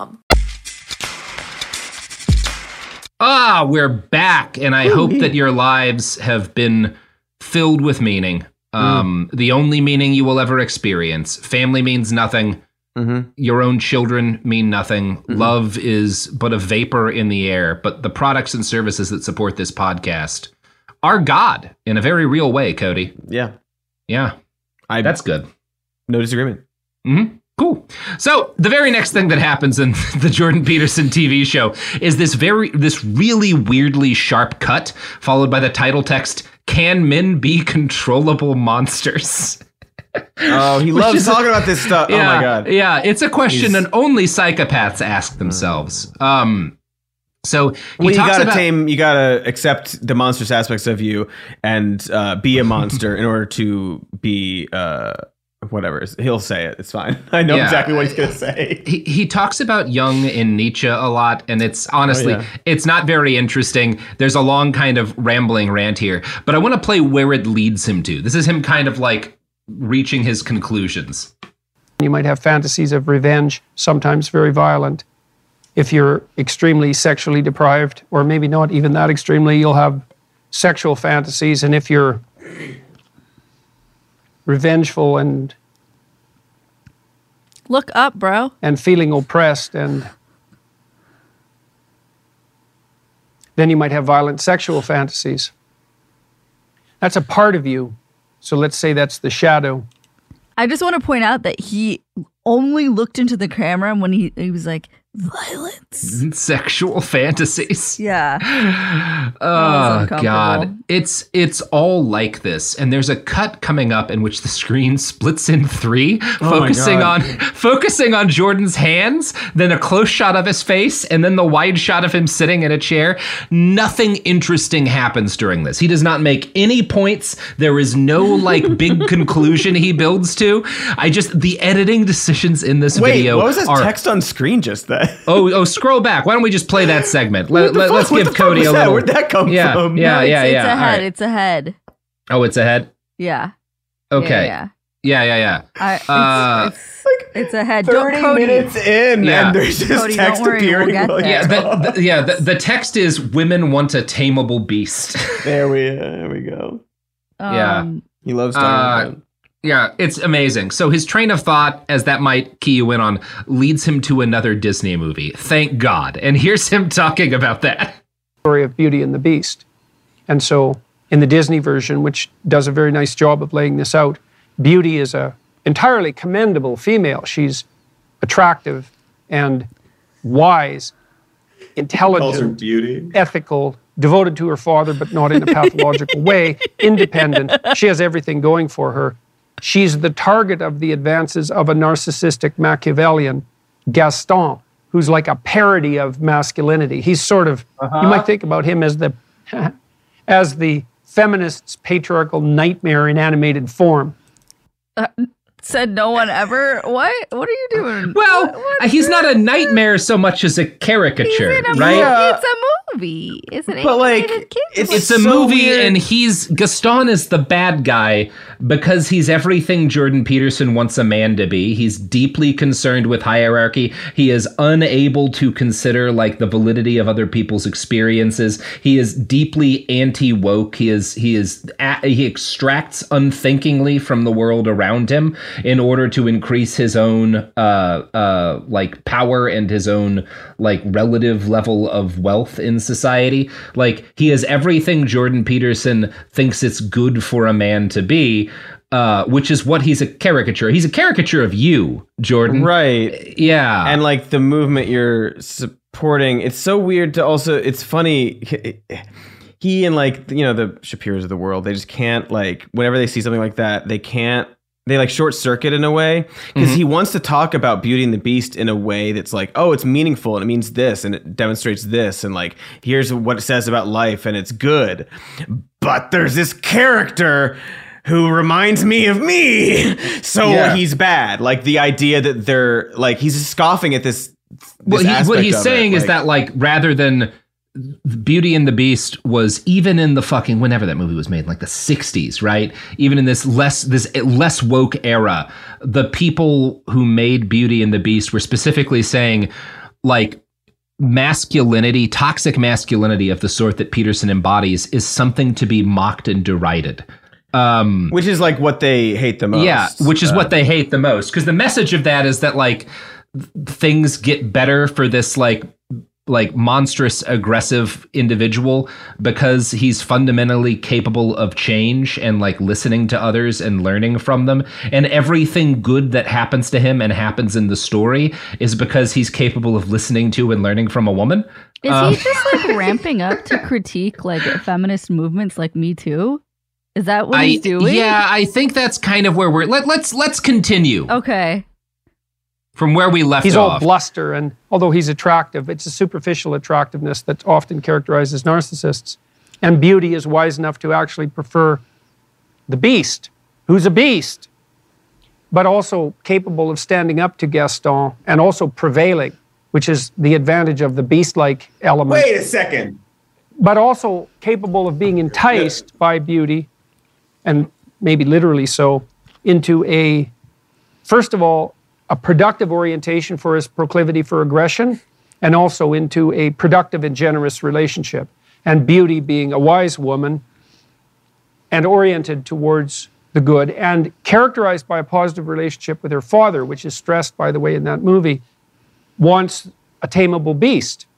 Ah, we're back, and I hope that your lives have been filled with meaning. Um, mm. The only meaning you will ever experience. Family means nothing. Mm-hmm. Your own children mean nothing. Mm-hmm. Love is but a vapor in the air. But the products and services that support this podcast are God in a very real way, Cody. Yeah. Yeah. I, That's good. No disagreement. Mm-hmm. Cool. So the very next thing that happens in the Jordan Peterson T V show is this very, this really weirdly sharp cut, followed by the title text, "Can men be controllable monsters?" Oh, he loves talking a, about this stuff. Yeah, oh my God. Yeah, it's a question He's, and only psychopaths ask themselves. Um, so he well, you talks gotta about, tame, you gotta accept the monstrous aspects of you and uh, be a monster in order to be. Uh, Whatever. He'll say it. It's fine. I know yeah. exactly what he's going to say. He he talks about Jung in Nietzsche a lot, and it's honestly, oh, yeah. it's not very interesting. There's a long kind of rambling rant here, but I want to play where it leads him to. This is him kind of like reaching his conclusions. You might have fantasies of revenge, sometimes very violent. If you're extremely sexually deprived, or maybe not even that extremely, you'll have sexual fantasies. And if you're revengeful and look up, bro, and feeling oppressed, and then you might have violent sexual fantasies. That's a part of you. So let's say that's the shadow. I just want to point out that he only looked into the camera when he, he was like, violence. Sexual fantasies. Yeah. Oh, God. It's it's all like this. And there's a cut coming up in which the screen splits in three, oh focusing on focusing on Jordan's hands, then a close shot of his face, and then the wide shot of him sitting in a chair. Nothing interesting happens during this. He does not make any points. There is no like big conclusion he builds to. I just the editing decisions in this Wait, video what was this are, text on screen just then? Oh, oh! Scroll back. Why don't we just play that segment? Let, let, let's what give Cody a little. Where'd that come yeah, from? Yeah, no, yeah, it's, yeah. It's ahead. Right. It's ahead. Oh, it's ahead. Yeah. Okay. Yeah, yeah, yeah. yeah. yeah. I, it's, uh, it's, it's, it's ahead. Thirty don't, Cody. minutes in, yeah. and there's just Cody, text worry, appearing. We'll while yeah, the, the, yeah. The, the text is "Women want a tameable beast." There we, there we go. Um, yeah, he loves talking uh, about. Yeah, it's amazing. So his train of thought, as that might key you in on, leads him to another Disney movie. Thank God. And here's him talking about that. Story of Beauty and the Beast. And so in the Disney version, which does a very nice job of laying this out, Beauty is a entirely commendable female. She's attractive and wise, intelligent, beauty. ethical, devoted to her father, but not in a pathological way, independent. She has everything going for her. She's the target of the advances of a narcissistic Machiavellian, Gaston, who's like a parody of masculinity. He's sort of, uh-huh. you might think about him as the, as the feminist's patriarchal nightmare in animated form. Uh, said no one ever. What? What are you doing? Well, what, what, he's not a nightmare so much as a caricature, a right? Movie. It's a movie. It's an but like, it's, it's a so movie, weird. and he's Gaston is the bad guy because he's everything Jordan Peterson wants a man to be. He's deeply concerned with hierarchy. He is unable to consider like the validity of other people's experiences. He is deeply anti-woke. He is he is he extracts unthinkingly from the world around him in order to increase his own uh uh like power and his own like relative level of wealth in society. Like he is everything Jordan Peterson thinks it's good for a man to be, uh which is what he's a caricature. He's a caricature of you, Jordan. Right. Yeah. And like the movement you're supporting, it's so weird to also, it's funny. He and like, you know, the Shapiros of the world, they just can't like, whenever they see something like that, they can't, they like short circuit in a way because mm-hmm. he wants to talk about Beauty and the Beast in a way that's like, oh, it's meaningful and it means this and it demonstrates this. And like, here's what it says about life and it's good. But there's this character who reminds me of me. So yeah. he's bad. Like the idea that they're like, he's scoffing at this. this well, he, what he's saying it. is like, that like, rather than Beauty and the Beast was even in the fucking whenever that movie was made, like the sixties, right? Even in this less this less woke era, the people who made Beauty and the Beast were specifically saying like masculinity, toxic masculinity of the sort that Peterson embodies is something to be mocked and derided. Um, which is like what they hate the most. Yeah, which is uh, what they hate the most. Because the message of that is that like things get better for this like like monstrous aggressive individual because he's fundamentally capable of change and like listening to others and learning from them, and everything good that happens to him and happens in the story is because he's capable of listening to and learning from a woman. Is um, he just like ramping up to critique like feminist movements like Me Too? Is that what I, he's doing? Yeah, I think that's kind of where we're let, let's let's continue. Okay. From where we left he's off. He's all bluster, and although he's attractive, it's a superficial attractiveness that often characterizes narcissists. And Beauty is wise enough to actually prefer the beast, who's a beast, but also capable of standing up to Gaston and also prevailing, which is the advantage of the beast-like element. Wait a second. But also capable of being enticed by Beauty, and maybe literally so, into a, first of all, a productive orientation for his proclivity for aggression, and also into a productive and generous relationship. And Beauty being a wise woman and oriented towards the good and characterized by a positive relationship with her father, which is stressed, by the way, in that movie, wants a tameable beast.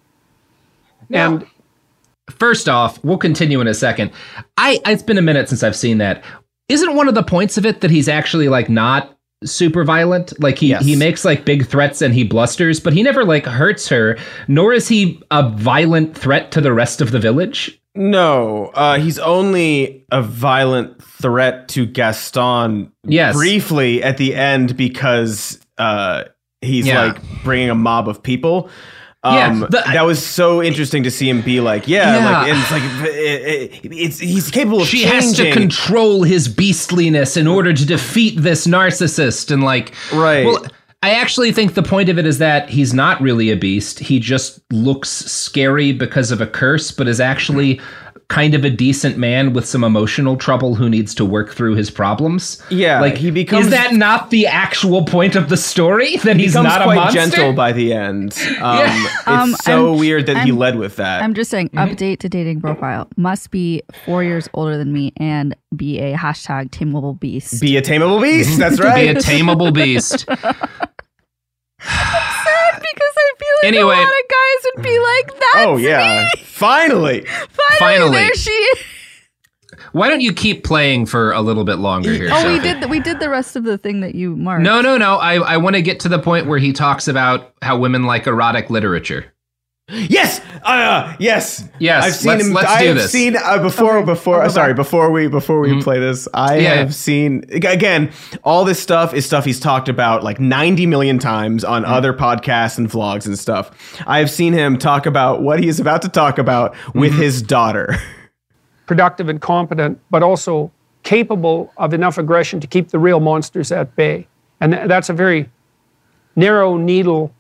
Now, and first off, we'll continue in a second. I it's been a minute since I've seen that. Isn't one of the points of it that he's actually like not super violent? Like he yes. he makes like big threats and he blusters, but he never like hurts her, nor is he a violent threat to the rest of the village. No, uh, he's only a violent threat to Gaston yes. briefly at the end because uh, he's yeah. like bringing a mob of people. Um, yeah, the, that was so interesting to see him be like, yeah, yeah. like, and it's like, it, it, it's he's capable of she changing. Has to control his beastliness in order to defeat this narcissist. And like, right. Well, I actually think the point of it is that he's not really a beast. He just looks scary because of a curse, but is actually kind of a decent man with some emotional trouble who needs to work through his problems. Yeah, like he becomes. Is that not the actual point of the story? That he he's becomes not quite a monster? gentle by the end. Um, yeah. It's um, so I'm, weird that I'm, he led with that. I'm just saying, Mm-hmm. update to dating profile. Must be four years older than me and be a hashtag tameable beast. Be a tameable beast. That's right. Be a tameable beast. I'm sad because I feel like anyway, a lot of guys would be like, that's oh yeah, me. finally, finally, finally, there she is. Why don't you keep playing for a little bit longer here? Oh, Sophie? we did. The, we did the rest of the thing that you marked. No, no, no. I, I want to get to the point where he talks about how women like erotic literature. Yes, uh, yes, yes. I've seen let's, him. Let's I do have this. seen uh, before. Okay. Before, I'll go sorry, back. before we before we Mm-hmm. play this, I Yeah. have seen again. All this stuff is stuff he's talked about like ninety million times on Mm-hmm. other podcasts and vlogs and stuff. I have seen him talk about what he is about to talk about with Mm-hmm. his daughter. Productive and competent, but also capable of enough aggression to keep the real monsters at bay. And th- that's a very narrow needle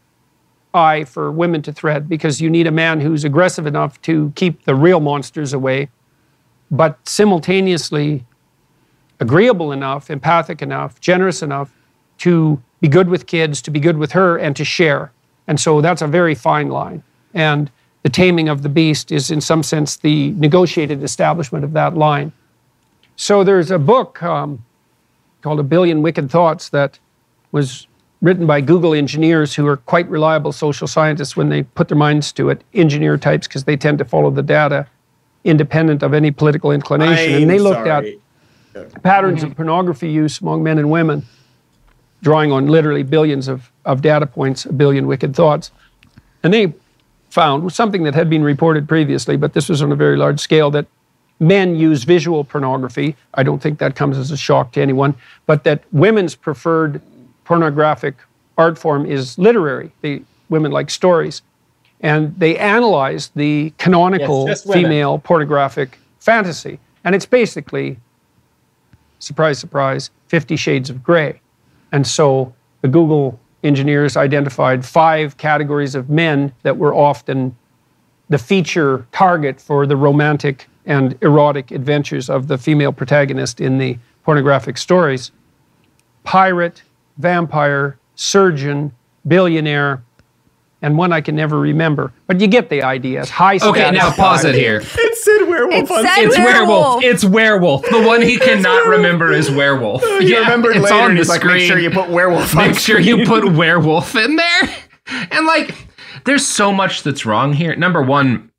eye for women to thread, because you need a man who's aggressive enough to keep the real monsters away, but simultaneously agreeable enough, empathic enough, generous enough to be good with kids, to be good with her, and to share. And so that's a very fine line. And the taming of the beast is, in some sense, the negotiated establishment of that line. So there's a book um, called A Billion Wicked Thoughts that was written by Google engineers who are quite reliable social scientists when they put their minds to it, engineer types, because they tend to follow the data independent of any political inclination. I'm and they looked sorry. at patterns of pornography use among men and women, drawing on literally billions of, of data points, a billion wicked thoughts. And they found something that had been reported previously, but this was on a very large scale, that men use visual pornography. I don't think that comes as a shock to anyone, but that women's preferred pornographic art form is literary. They, women like stories. And they analyzed the canonical Yes, just women. female pornographic fantasy. And it's basically, surprise, surprise, Fifty Shades of Grey. And so the Google engineers identified five categories of men that were often the feature target for the romantic and erotic adventures of the female protagonist in the pornographic stories. Pirate, vampire, surgeon, billionaire, and one I can never remember. But you get the idea. It's high status. Okay, now pause it here. It said werewolf. It on said It's werewolf. werewolf. It's werewolf. The one he cannot remember is werewolf. You remembered it's later, on and the he's like, screen. make sure you put werewolf on Make sure you screen. put werewolf in there. And like, there's so much that's wrong here. Number one,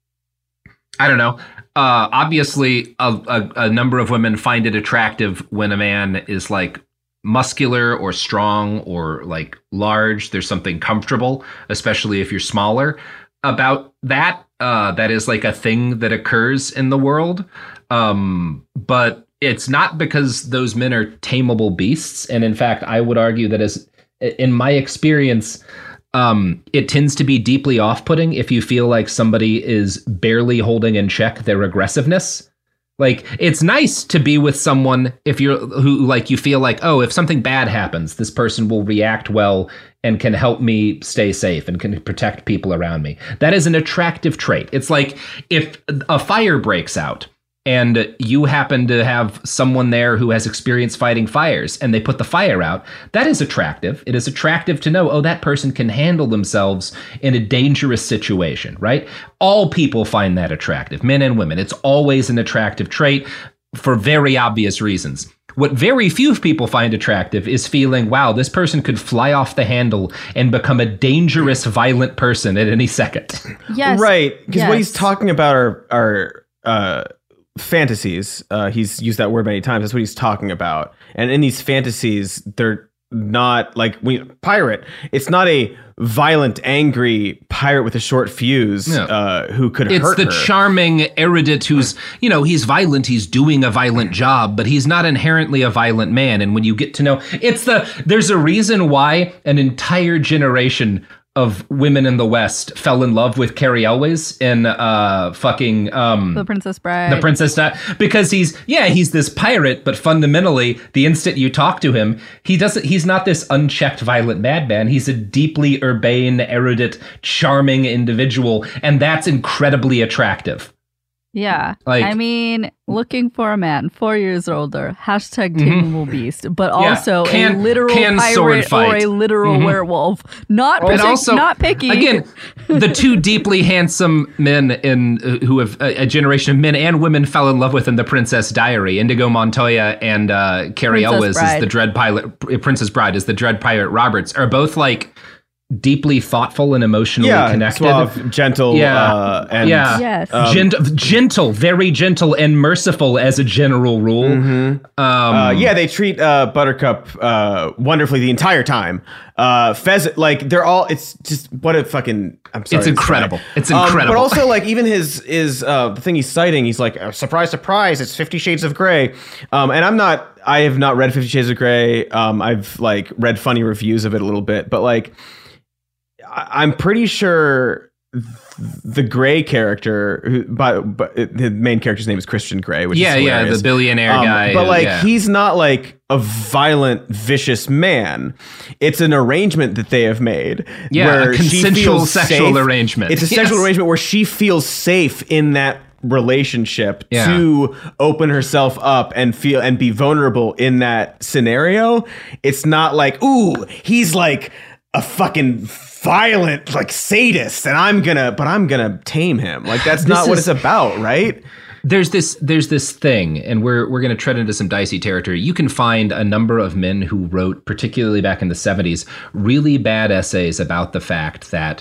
I don't know. Uh, obviously, a, a, a number of women find it attractive when a man is like muscular or strong or like large. There's something comfortable, especially if you're smaller, about that. Uh, that is like a thing that occurs in the world. Um, but it's not because those men are tameable beasts. And in fact, I would argue that as in my experience, um, it tends to be deeply off-putting if you feel like somebody is barely holding in check their aggressiveness. Like, it's nice to be with someone if you're who like you feel like, oh, if something bad happens, this person will react well and can help me stay safe and can protect people around me. That is an attractive trait. It's like if a fire breaks out and you happen to have someone there who has experience fighting fires and they put the fire out, that is attractive. It is attractive to know, oh, that person can handle themselves in a dangerous situation, right? All people find that attractive, men and women. It's always an attractive trait for very obvious reasons. What very few people find attractive is feeling, wow, this person could fly off the handle and become a dangerous, violent person at any second. Yes. Right. Because yes. what he's talking about are, are uh, fantasies. Uh, he's used that word many times. That's what he's talking about. And in these fantasies, they're not like we pirate. It's not a violent, angry pirate with a short fuse No. uh, who could It's hurt the her. charming erudite who's, you know, he's violent, he's doing a violent job, but he's not inherently a violent man. And when you get to know, it's the, there's a reason why an entire generation of women in the West fell in love with Carrie Elwes in uh, fucking um, The Princess Bride. The Princess Di- because he's yeah he's this pirate, but fundamentally the instant you talk to him, he doesn't he's not this unchecked violent madman. He's a deeply urbane, erudite, charming individual, and that's incredibly attractive. Yeah. Like- I mean, looking for a man four years older, hashtag Mhm. tameable beast, but Yeah, also can- a literal can sword pirate or fight. a literal Mhm. werewolf. Not And partic- also, not picky. Again, the two deeply handsome men in uh, who have a, a generation of men and women fell in love with in The Princess Diary. Indigo Montoya and uh, Carrie Princess Elwes is Bride. the Dread Pilot. Princess Bride is the Dread Pirate Roberts are both like deeply thoughtful and emotionally yeah, connected. Suave, gentle, yeah, uh, and yeah. Yes. um, Gent- gentle, very gentle and merciful as a general rule. Mm-hmm. Um, uh, yeah, they treat uh, Buttercup uh, wonderfully the entire time. Uh, Fez, like they're all. It's just what a fucking. I'm sorry. It's incredible. It's incredible. Um, but also, like even his is uh, the thing he's citing. He's like, oh, surprise, surprise! It's Fifty Shades of Grey. Um, and I'm not. I have not read Fifty Shades of Grey. Um, I've like read funny reviews of it a little bit, but like. I'm pretty sure the Grey character, who, but, but the main character's name is Christian Grey, which yeah, is yeah, the billionaire um, guy. But like, yeah. he's not like a violent, vicious man. It's an arrangement that they have made. Yeah, where a she consensual feels sexual safe. arrangement. It's a Yes. sexual arrangement where she feels safe in that relationship Yeah. to open herself up and feel and be vulnerable in that scenario. It's not like, ooh, he's like a fucking violent like sadist and I'm gonna but I'm gonna tame him. Like that's This not what is- it's about, right? There's this there's this thing, and we're we're going to tread into some dicey territory. You can find a number of men who wrote, particularly back in the seventies, really bad essays about the fact that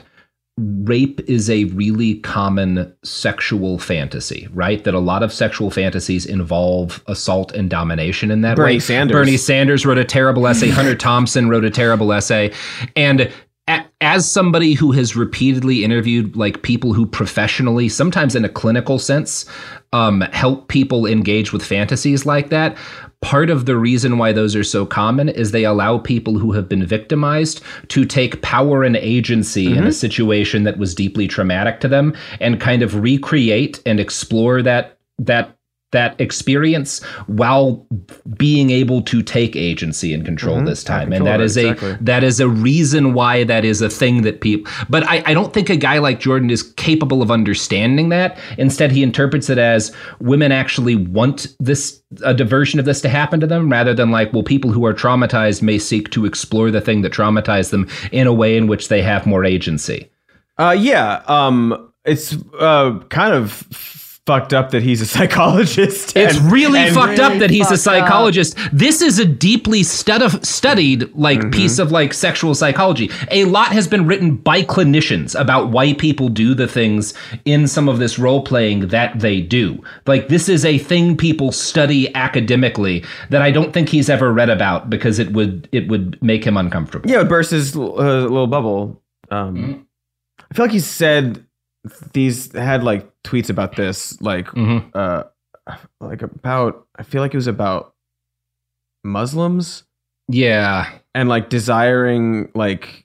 rape is a really common sexual fantasy, right? That a lot of sexual fantasies involve assault and domination in that Bernie way. Sanders. Bernie Sanders wrote a terrible essay. Hunter Thompson wrote a terrible essay. And a- as somebody who has repeatedly interviewed like people who professionally, sometimes in a clinical sense, um, help people engage with fantasies like that, part of the reason why those are so common is they allow people who have been victimized to take power and agency Mm-hmm. in a situation that was deeply traumatic to them and kind of recreate and explore that that that experience while being able to take agency and control Mhm. this time. Yeah, And that control is it, a exactly. that is a reason why that is a thing that people, but I, I don't think a guy like Jordan is capable of understanding that. Instead, he interprets it as women actually want this, a diversion of this to happen to them, rather than like, well, people who are traumatized may seek to explore the thing that traumatized them in a way in which they have more agency. Uh yeah, um it's uh kind of fucked up that he's a psychologist. It's and- really and fucked really up that he's a fucked up. psychologist. This is a deeply stud- studied like Mm-hmm. piece of like sexual psychology. A lot has been written by clinicians about why people do the things in some of this role playing that they do. Like this is a thing people study academically that I don't think he's ever read about because it would it would make him uncomfortable. Yeah, it burst his uh, little bubble. Um Mm-hmm. I feel like he said these had like tweets about this, like Mhm. uh like about I feel like it was about Muslims Yeah. and like desiring like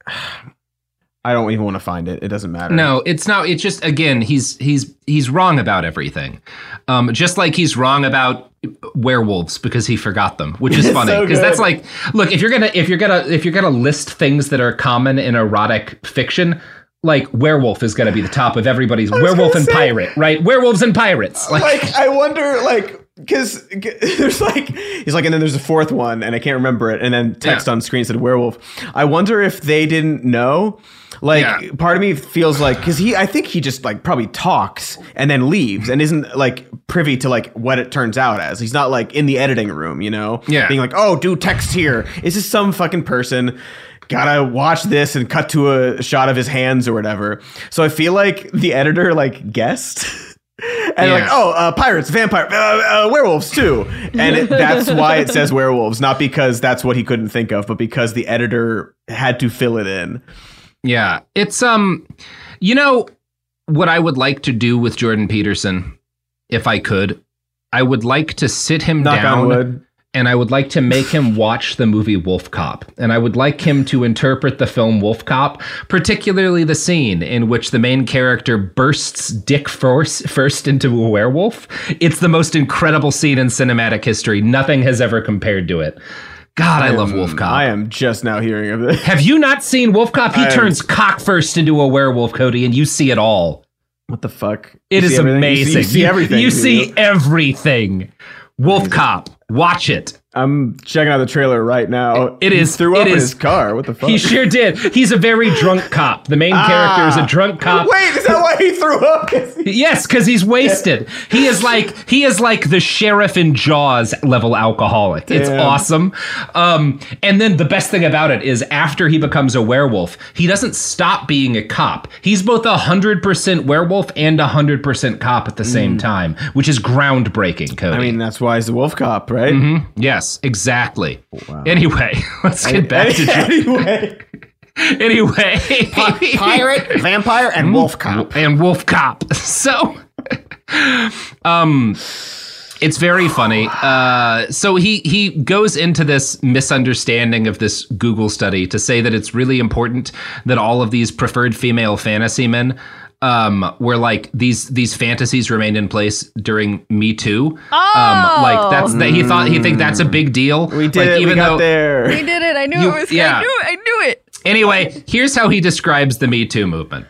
I don't even want to find it. It doesn't matter. No, it's not. It's just, again, he's he's he's wrong about everything. Um, just like he's wrong about werewolves because he forgot them, which is It's funny so because that's good. like, look, if you're gonna if you're gonna if you're gonna list things that are common in erotic fiction, like werewolf is gonna be the top of everybody's was werewolf gonna and say- pirate, right? Werewolves and pirates, like, like I wonder like because there's like he's like and then there's a fourth one and I can't remember it and then text Yeah. on screen said werewolf. I wonder if they didn't know. Like Yeah. part of me feels like because he I think he just like probably talks and then leaves and isn't like privy to like what it turns out as. He's not like in the editing room, you know, Yeah. being like, oh, do text here. Is this some fucking person? Gotta watch this and cut to a shot of his hands or whatever. So I feel like the editor like guessed. And Yeah. like, oh, uh, pirates, vampire, uh, uh, werewolves too. And it, that's why it says werewolves, not because that's what he couldn't think of, but because the editor had to fill it in. yeah, it's um, you know, what I would like to do with Jordan Peterson, if I could, I would like to sit him Knock down. on wood. And I would like to make him watch the movie Wolf Cop. And I would like him to interpret the film Wolf Cop, particularly the scene in which the main character bursts Dick first, first into a werewolf. It's the most incredible scene in cinematic history. Nothing has ever compared to it. God, I, am- love Wolf Cop. I am just now hearing of this. Have you not seen Wolf Cop? He I am- turns cock first into a werewolf, Cody, and you see it all. What the fuck? It You is see everything? You see- amazing. You see everything. You do see everything. Wolf Cop. Watch it. I'm checking out the trailer right now. It is. He threw it up is, in his car. What the fuck? He sure did. He's a very drunk cop. The main ah, character is a drunk cop. Wait, is that why he threw up? Yes, because he's wasted. He is like he is like the sheriff in Jaws level alcoholic. Damn. It's awesome. Um, and then the best thing about it is after he becomes a werewolf, he doesn't stop being a cop. He's both a hundred percent werewolf and a hundred percent cop at the same mm. time, which is groundbreaking, Cody. I mean, that's why he's a wolf cop, right? Mm-hmm. Yes, exactly. Wow. Anyway, let's get back to anyway. Anyway, P- pirate, vampire, and wolf cop, and wolf cop. So, um, it's very funny. Uh, so he he goes into this misunderstanding of this Google study to say that it's really important that all of these preferred female fantasy men. Um, where like these these fantasies remained in place during Me Too. Oh, um, like that's that he thought he think that's a big deal. We did like, it. Even we got though, there. We did it. I knew you, it was. Yeah. I knew it. I knew it. Anyway, here's how he describes the Me Too movement.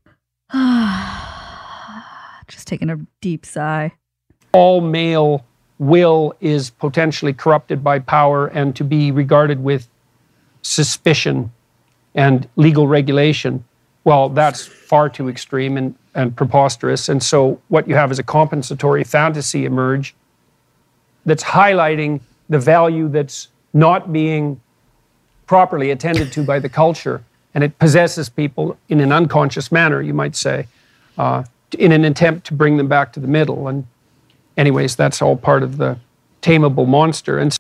Just taking a deep sigh. All male will is potentially corrupted by power and to be regarded with suspicion and legal regulation. Well, that's far too extreme and, and preposterous. And so what you have is a compensatory fantasy emerge that's highlighting the value that's not being properly attended to by the culture. And it possesses people in an unconscious manner, you might say, uh, in an attempt to bring them back to the middle. And anyways, that's all part of the tameable monster. And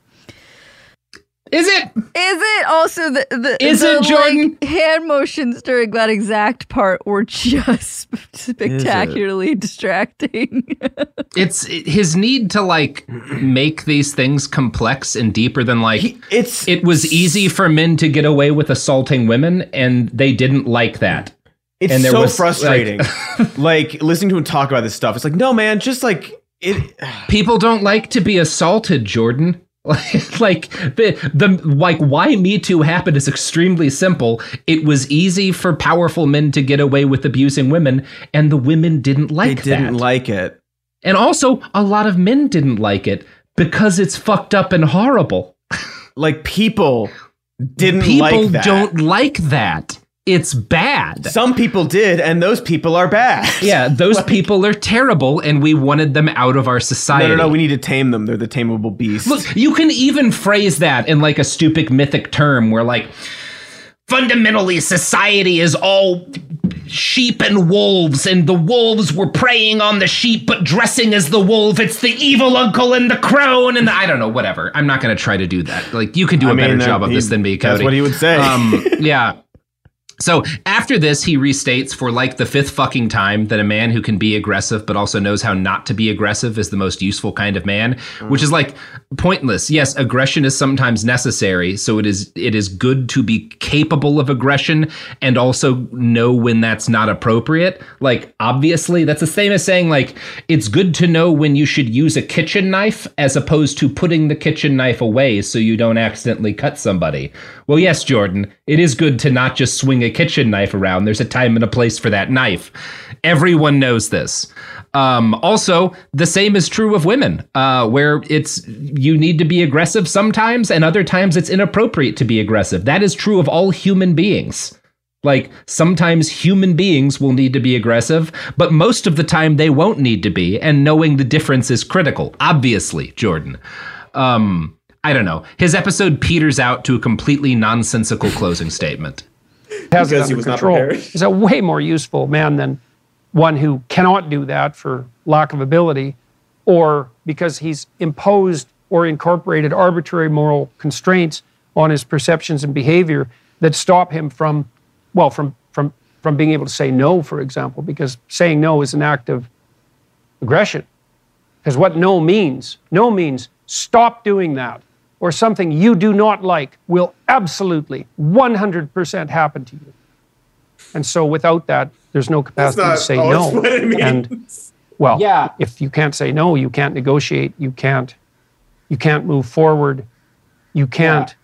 Is it? Is it also the the, Is the it, Jordan? Like, hand motions during that exact part were just spectacularly distracting? It's his need to like make these things complex and deeper than like he, it's it was easy for men to get away with assaulting women and they didn't like that. It's and there so was, frustrating. Like, like listening to him talk about this stuff. It's like, no, man, just like it. People don't like to be assaulted, Jordan. Like the the like why Me Too happened is extremely simple. It was easy for powerful men to get away with abusing women, and the women didn't like they didn't that. like it. And also, a lot of men didn't like it because it's fucked up and horrible. Like people didn't people like that. People don't like that. It's bad. Some people did, and those people are bad. Yeah, those like, people are terrible, and we wanted them out of our society. No, no, no, we need to tame them. They're the tameable beast. Look, you can even phrase that in like a stupid mythic term where like, fundamentally society is all sheep and wolves, and the wolves were preying on the sheep, but dressing as the wolf. It's the evil uncle and the crone, and the, I don't know, whatever. I'm not going to try to do that. Like, you can do I a mean, better that, job of he, this than me, Cody. That's what he would say. Um, yeah. So after this, he restates for like the fifth fucking time that a man who can be aggressive but also knows how not to be aggressive is the most useful kind of man, mm. which is like pointless. Yes, aggression is sometimes necessary, so it is it is good to be capable of aggression and also know when that's not appropriate. Like, obviously, that's the same as saying like it's good to know when you should use a kitchen knife as opposed to putting the kitchen knife away so you don't accidentally cut somebody. Well, yes, Jordan, it is good to not just swing a kitchen knife around. There's a time and a place for that knife. Everyone knows this. Um, also, the same is true of women, uh, where it's you need to be aggressive sometimes, and other times it's inappropriate to be aggressive. That is true of all human beings. Like, sometimes human beings will need to be aggressive, but most of the time they won't need to be, and knowing the difference is critical. Obviously, Jordan. Um... I don't know. His episode peters out to a completely nonsensical closing statement. Has it under control. He's a way more useful man than one who cannot do that for lack of ability, or because he's imposed or incorporated arbitrary moral constraints on his perceptions and behavior that stop him from, well, from from from being able to say no, for example, because saying no is an act of aggression. Because what no means, no means stop doing that, or something you do not like will absolutely one hundred percent happen to you. And so without that, there's no capacity to say no. And well, yeah. If you can't say no, you can't negotiate, you can't you can't move forward, you can't yeah.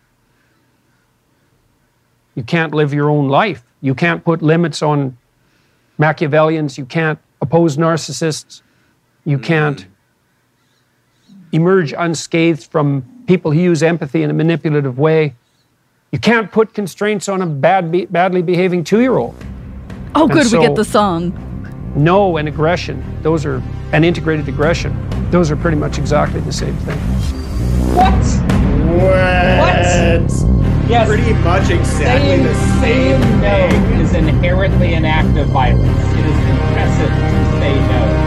you can't live your own life. You can't put limits on Machiavellians, you can't oppose narcissists, you can't emerge unscathed from people who use empathy in a manipulative way. You can't put constraints on a bad, be, badly behaving two-year-old. Oh, And good, so, we get the song. No and aggression, those are, and integrated aggression, those are pretty much exactly the same thing. What? What? Yes. Pretty much exactly saying, the same saying no thing. is inherently an act of violence. It is impressive to say no.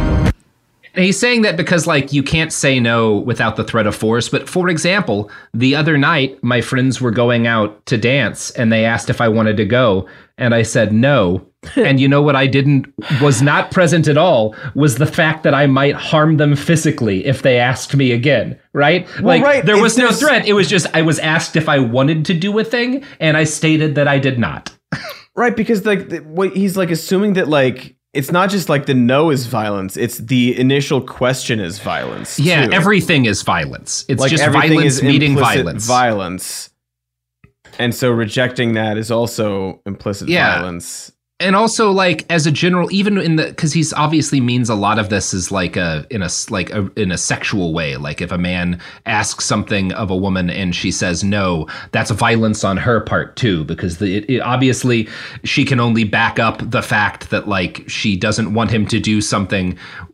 And he's saying that because, like, you can't say no without the threat of force. But for example, the other night, my friends were going out to dance and they asked if I wanted to go. And I said no. And you know what I didn't, was not present at all, was the fact that I might harm them physically if they asked me again, right? Well, like, right. there was It's no just- threat. It was just, I was asked if I wanted to do a thing, and I stated that I did not. Right, because like the, what he's like assuming that like it's not just like the no is violence; it's the initial question is violence. Yeah, too. everything is violence. It's Like, just everything violence is meeting implicit violence. Violence, and so rejecting that is also implicit Yeah. violence. And also, like, as a general, even in the, because he's obviously means a lot of this is like a in a like a, in a sexual way. Like, if a man asks something of a woman and she says no, that's violence on her part too, because the, it, it, obviously she can only back up the fact that like she doesn't want him to do something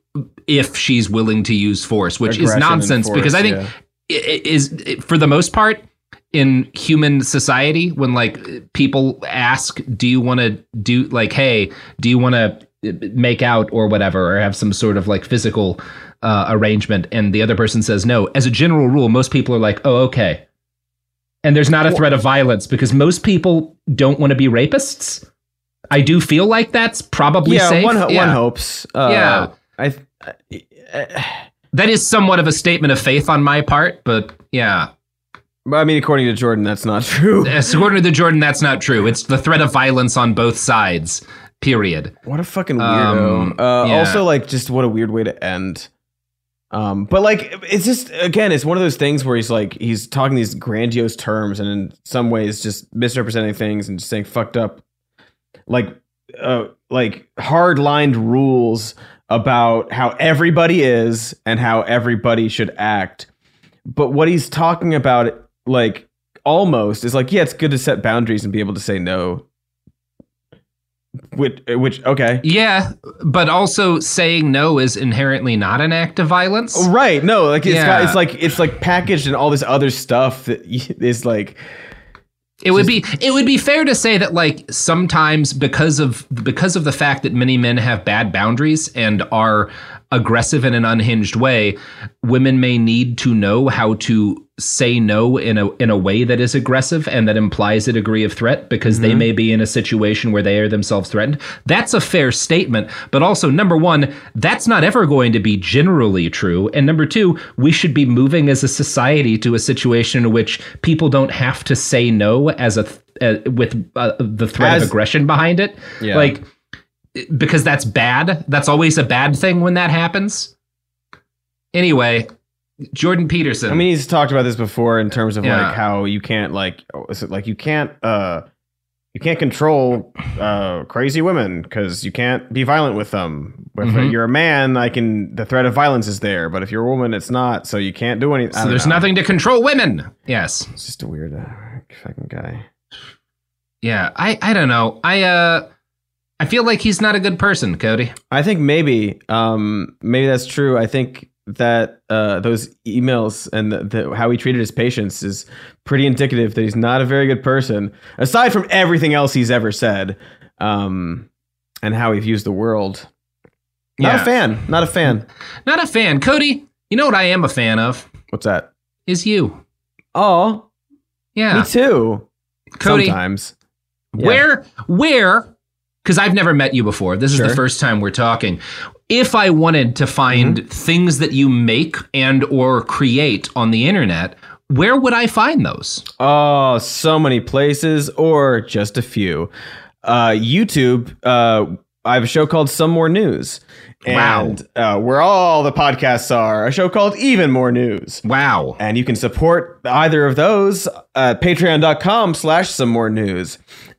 if she's willing to use force, which Aggression is nonsense. and Because I force, think yeah. it is it, for the most part. In human society, when like people ask, do you want to do like, hey, do you want to make out or whatever, or have some sort of like physical uh, arrangement, and the other person says no, as a general rule, most people are like, oh, okay. And there's not a threat of violence because most people don't want to be rapists. I do feel like that's probably Yeah, safe. one ho- yeah. one hopes. Uh, Yeah. I. I uh, That is somewhat of a statement of faith on my part, but yeah. I mean, according to Jordan, that's not true. Yes, according to the Jordan, that's not true. It's the threat of violence on both sides, period. What a fucking weirdo. Um, uh, yeah. Also, like, just what a weird way to end. Um, but like, it's just, again, it's one of those things where he's like, he's talking these grandiose terms and in some ways just misrepresenting things and just saying fucked up, like, uh, like hard lined rules about how everybody is and how everybody should act. But what he's talking about, like, almost is like, yeah, it's good to set boundaries and be able to say no. Which, which, okay. Yeah, but also saying no is inherently not an act of violence. Right. No, like, it's, Yeah. got, it's like, it's like packaged in all this other stuff that is like, It would be it would be fair to say that like sometimes because of because of the fact that many men have bad boundaries and are aggressive in an unhinged way, women may need to know how to say no in a in a way that is aggressive and that implies a degree of threat because they may be in a situation where they are themselves threatened. That's a fair statement, but also number one, that's not ever going to be generally true, and number two, we should be moving as a society to a situation in which people don't have to say no as a th- uh, with uh, the threat As- of aggression behind it. Yeah. Like, because that's bad. That's always a bad thing when that happens. Anyway, Jordan Peterson. I mean, he's talked about this before in terms of Yeah. like how you can't like, oh, is it like you can't, uh, you can't control uh, crazy women because you can't be violent with them. If Mhm. you're a man, I can. The threat of violence is there, but if you're a woman, it's not. So you can't do anything. so there's nothing to control women. Yes. It's just a weird uh, fucking guy. Yeah. I, I don't know. I uh I feel like he's not a good person, Cody. I think maybe, um, maybe that's true. I think that uh, those emails and the, the, how he treated his patients is pretty indicative that he's not a very good person, aside from everything else he's ever said, um, and how he views the world. Not Yeah. a fan. Not a fan. Not a fan. Cody, you know what I am a fan of? What's that? Is you. Oh, Yeah. me too. Cody, Sometimes. Yeah. Where, where, because I've never met you before. This is Sure. the first time we're talking. If I wanted to find Mm-hmm. things that you make and or create on the internet, where would I find those? Oh, so many places, or just a few. Uh, YouTube. Uh, I have a show called Some More News. And uh, where all the podcasts are, a show called Even More News. Wow. And you can support either of those at patreon.com slash some more news.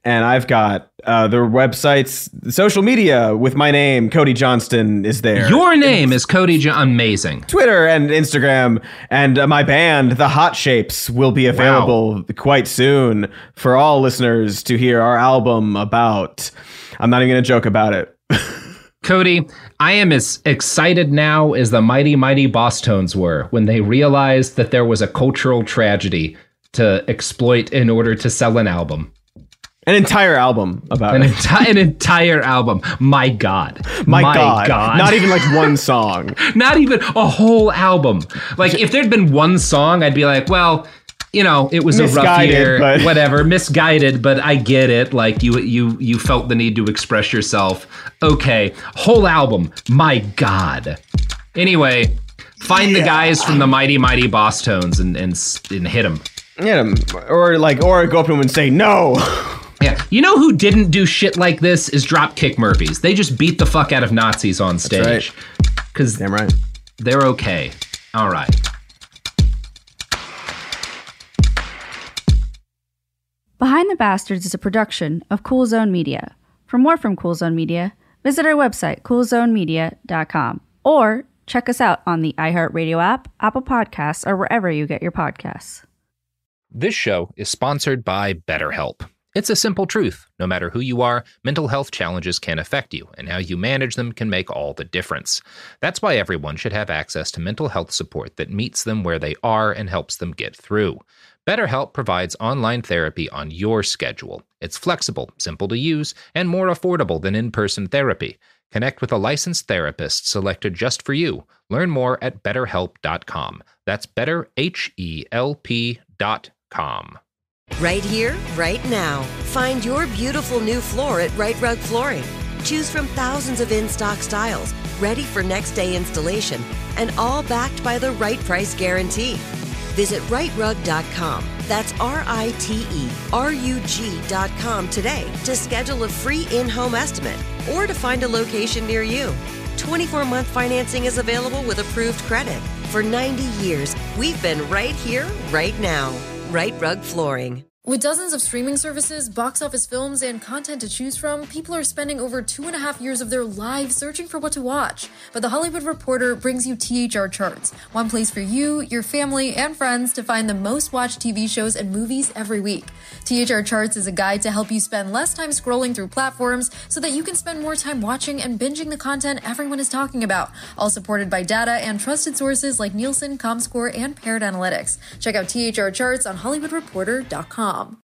And I've got uh, their websites, social media with my name, Cody Johnston, is there. Your name is Cody John. Amazing. Twitter and Instagram. And uh, my band, The Hot Shapes, will be available wow. quite soon for all listeners to hear our album about. I'm not even going to joke about it. Cody, I am as excited now as the Mighty Mighty Bosstones were when they realized that there was a cultural tragedy to exploit in order to sell an album. An entire album about an it. Enti- an entire album. My God. My, My God. God. Not even like one song. Not even a whole album. Like if there'd been one song, I'd be like, well, you know, it was misguided, a rough year, but... whatever, misguided, but I get it. Like you, you, you felt the need to express yourself. Okay. Whole album. My God. Anyway, find yeah. the guys from the Mighty Mighty Bosstones and, and, and hit them. Hit them. Or like, or go up to them and say, no. Yeah, you know who didn't do shit like this is Dropkick Murphys. They just beat the fuck out of Nazis on stage. Because right. right. they're okay. All right. Behind the Bastards is a production of Cool Zone Media. For more from Cool Zone Media, visit our website, cool zone media dot com, or check us out on the iHeartRadio app, Apple Podcasts, or wherever you get your podcasts. This show is sponsored by BetterHelp. It's a simple truth. No matter who you are, mental health challenges can affect you, and how you manage them can make all the difference. That's why everyone should have access to mental health support that meets them where they are and helps them get through. BetterHelp provides online therapy on your schedule. It's flexible, simple to use, and more affordable than in-person therapy. Connect with a licensed therapist selected just for you. Learn more at better help dot com. That's better H E L P dot com. Right here, right now. Find your beautiful new floor at Right Rug Flooring. Choose from thousands of in-stock styles, ready for next day installation, and all backed by the right price guarantee. Visit right rug dot com. That's R I T E R U G dot com today to schedule a free in-home estimate or to find a location near you. twenty-four month financing is available with approved credit. For ninety years, we've been right here, right now. Right Rug Flooring. With dozens of streaming services, box office films, and content to choose from, people are spending over two and a half years of their lives searching for what to watch. But The Hollywood Reporter brings you T H R Charts, one place for you, your family, and friends to find the most watched T V shows and movies every week. T H R Charts is a guide to help you spend less time scrolling through platforms so that you can spend more time watching and binging the content everyone is talking about, all supported by data and trusted sources like Nielsen, ComScore, and Paired Analytics. Check out T H R Charts on hollywood reporter dot com.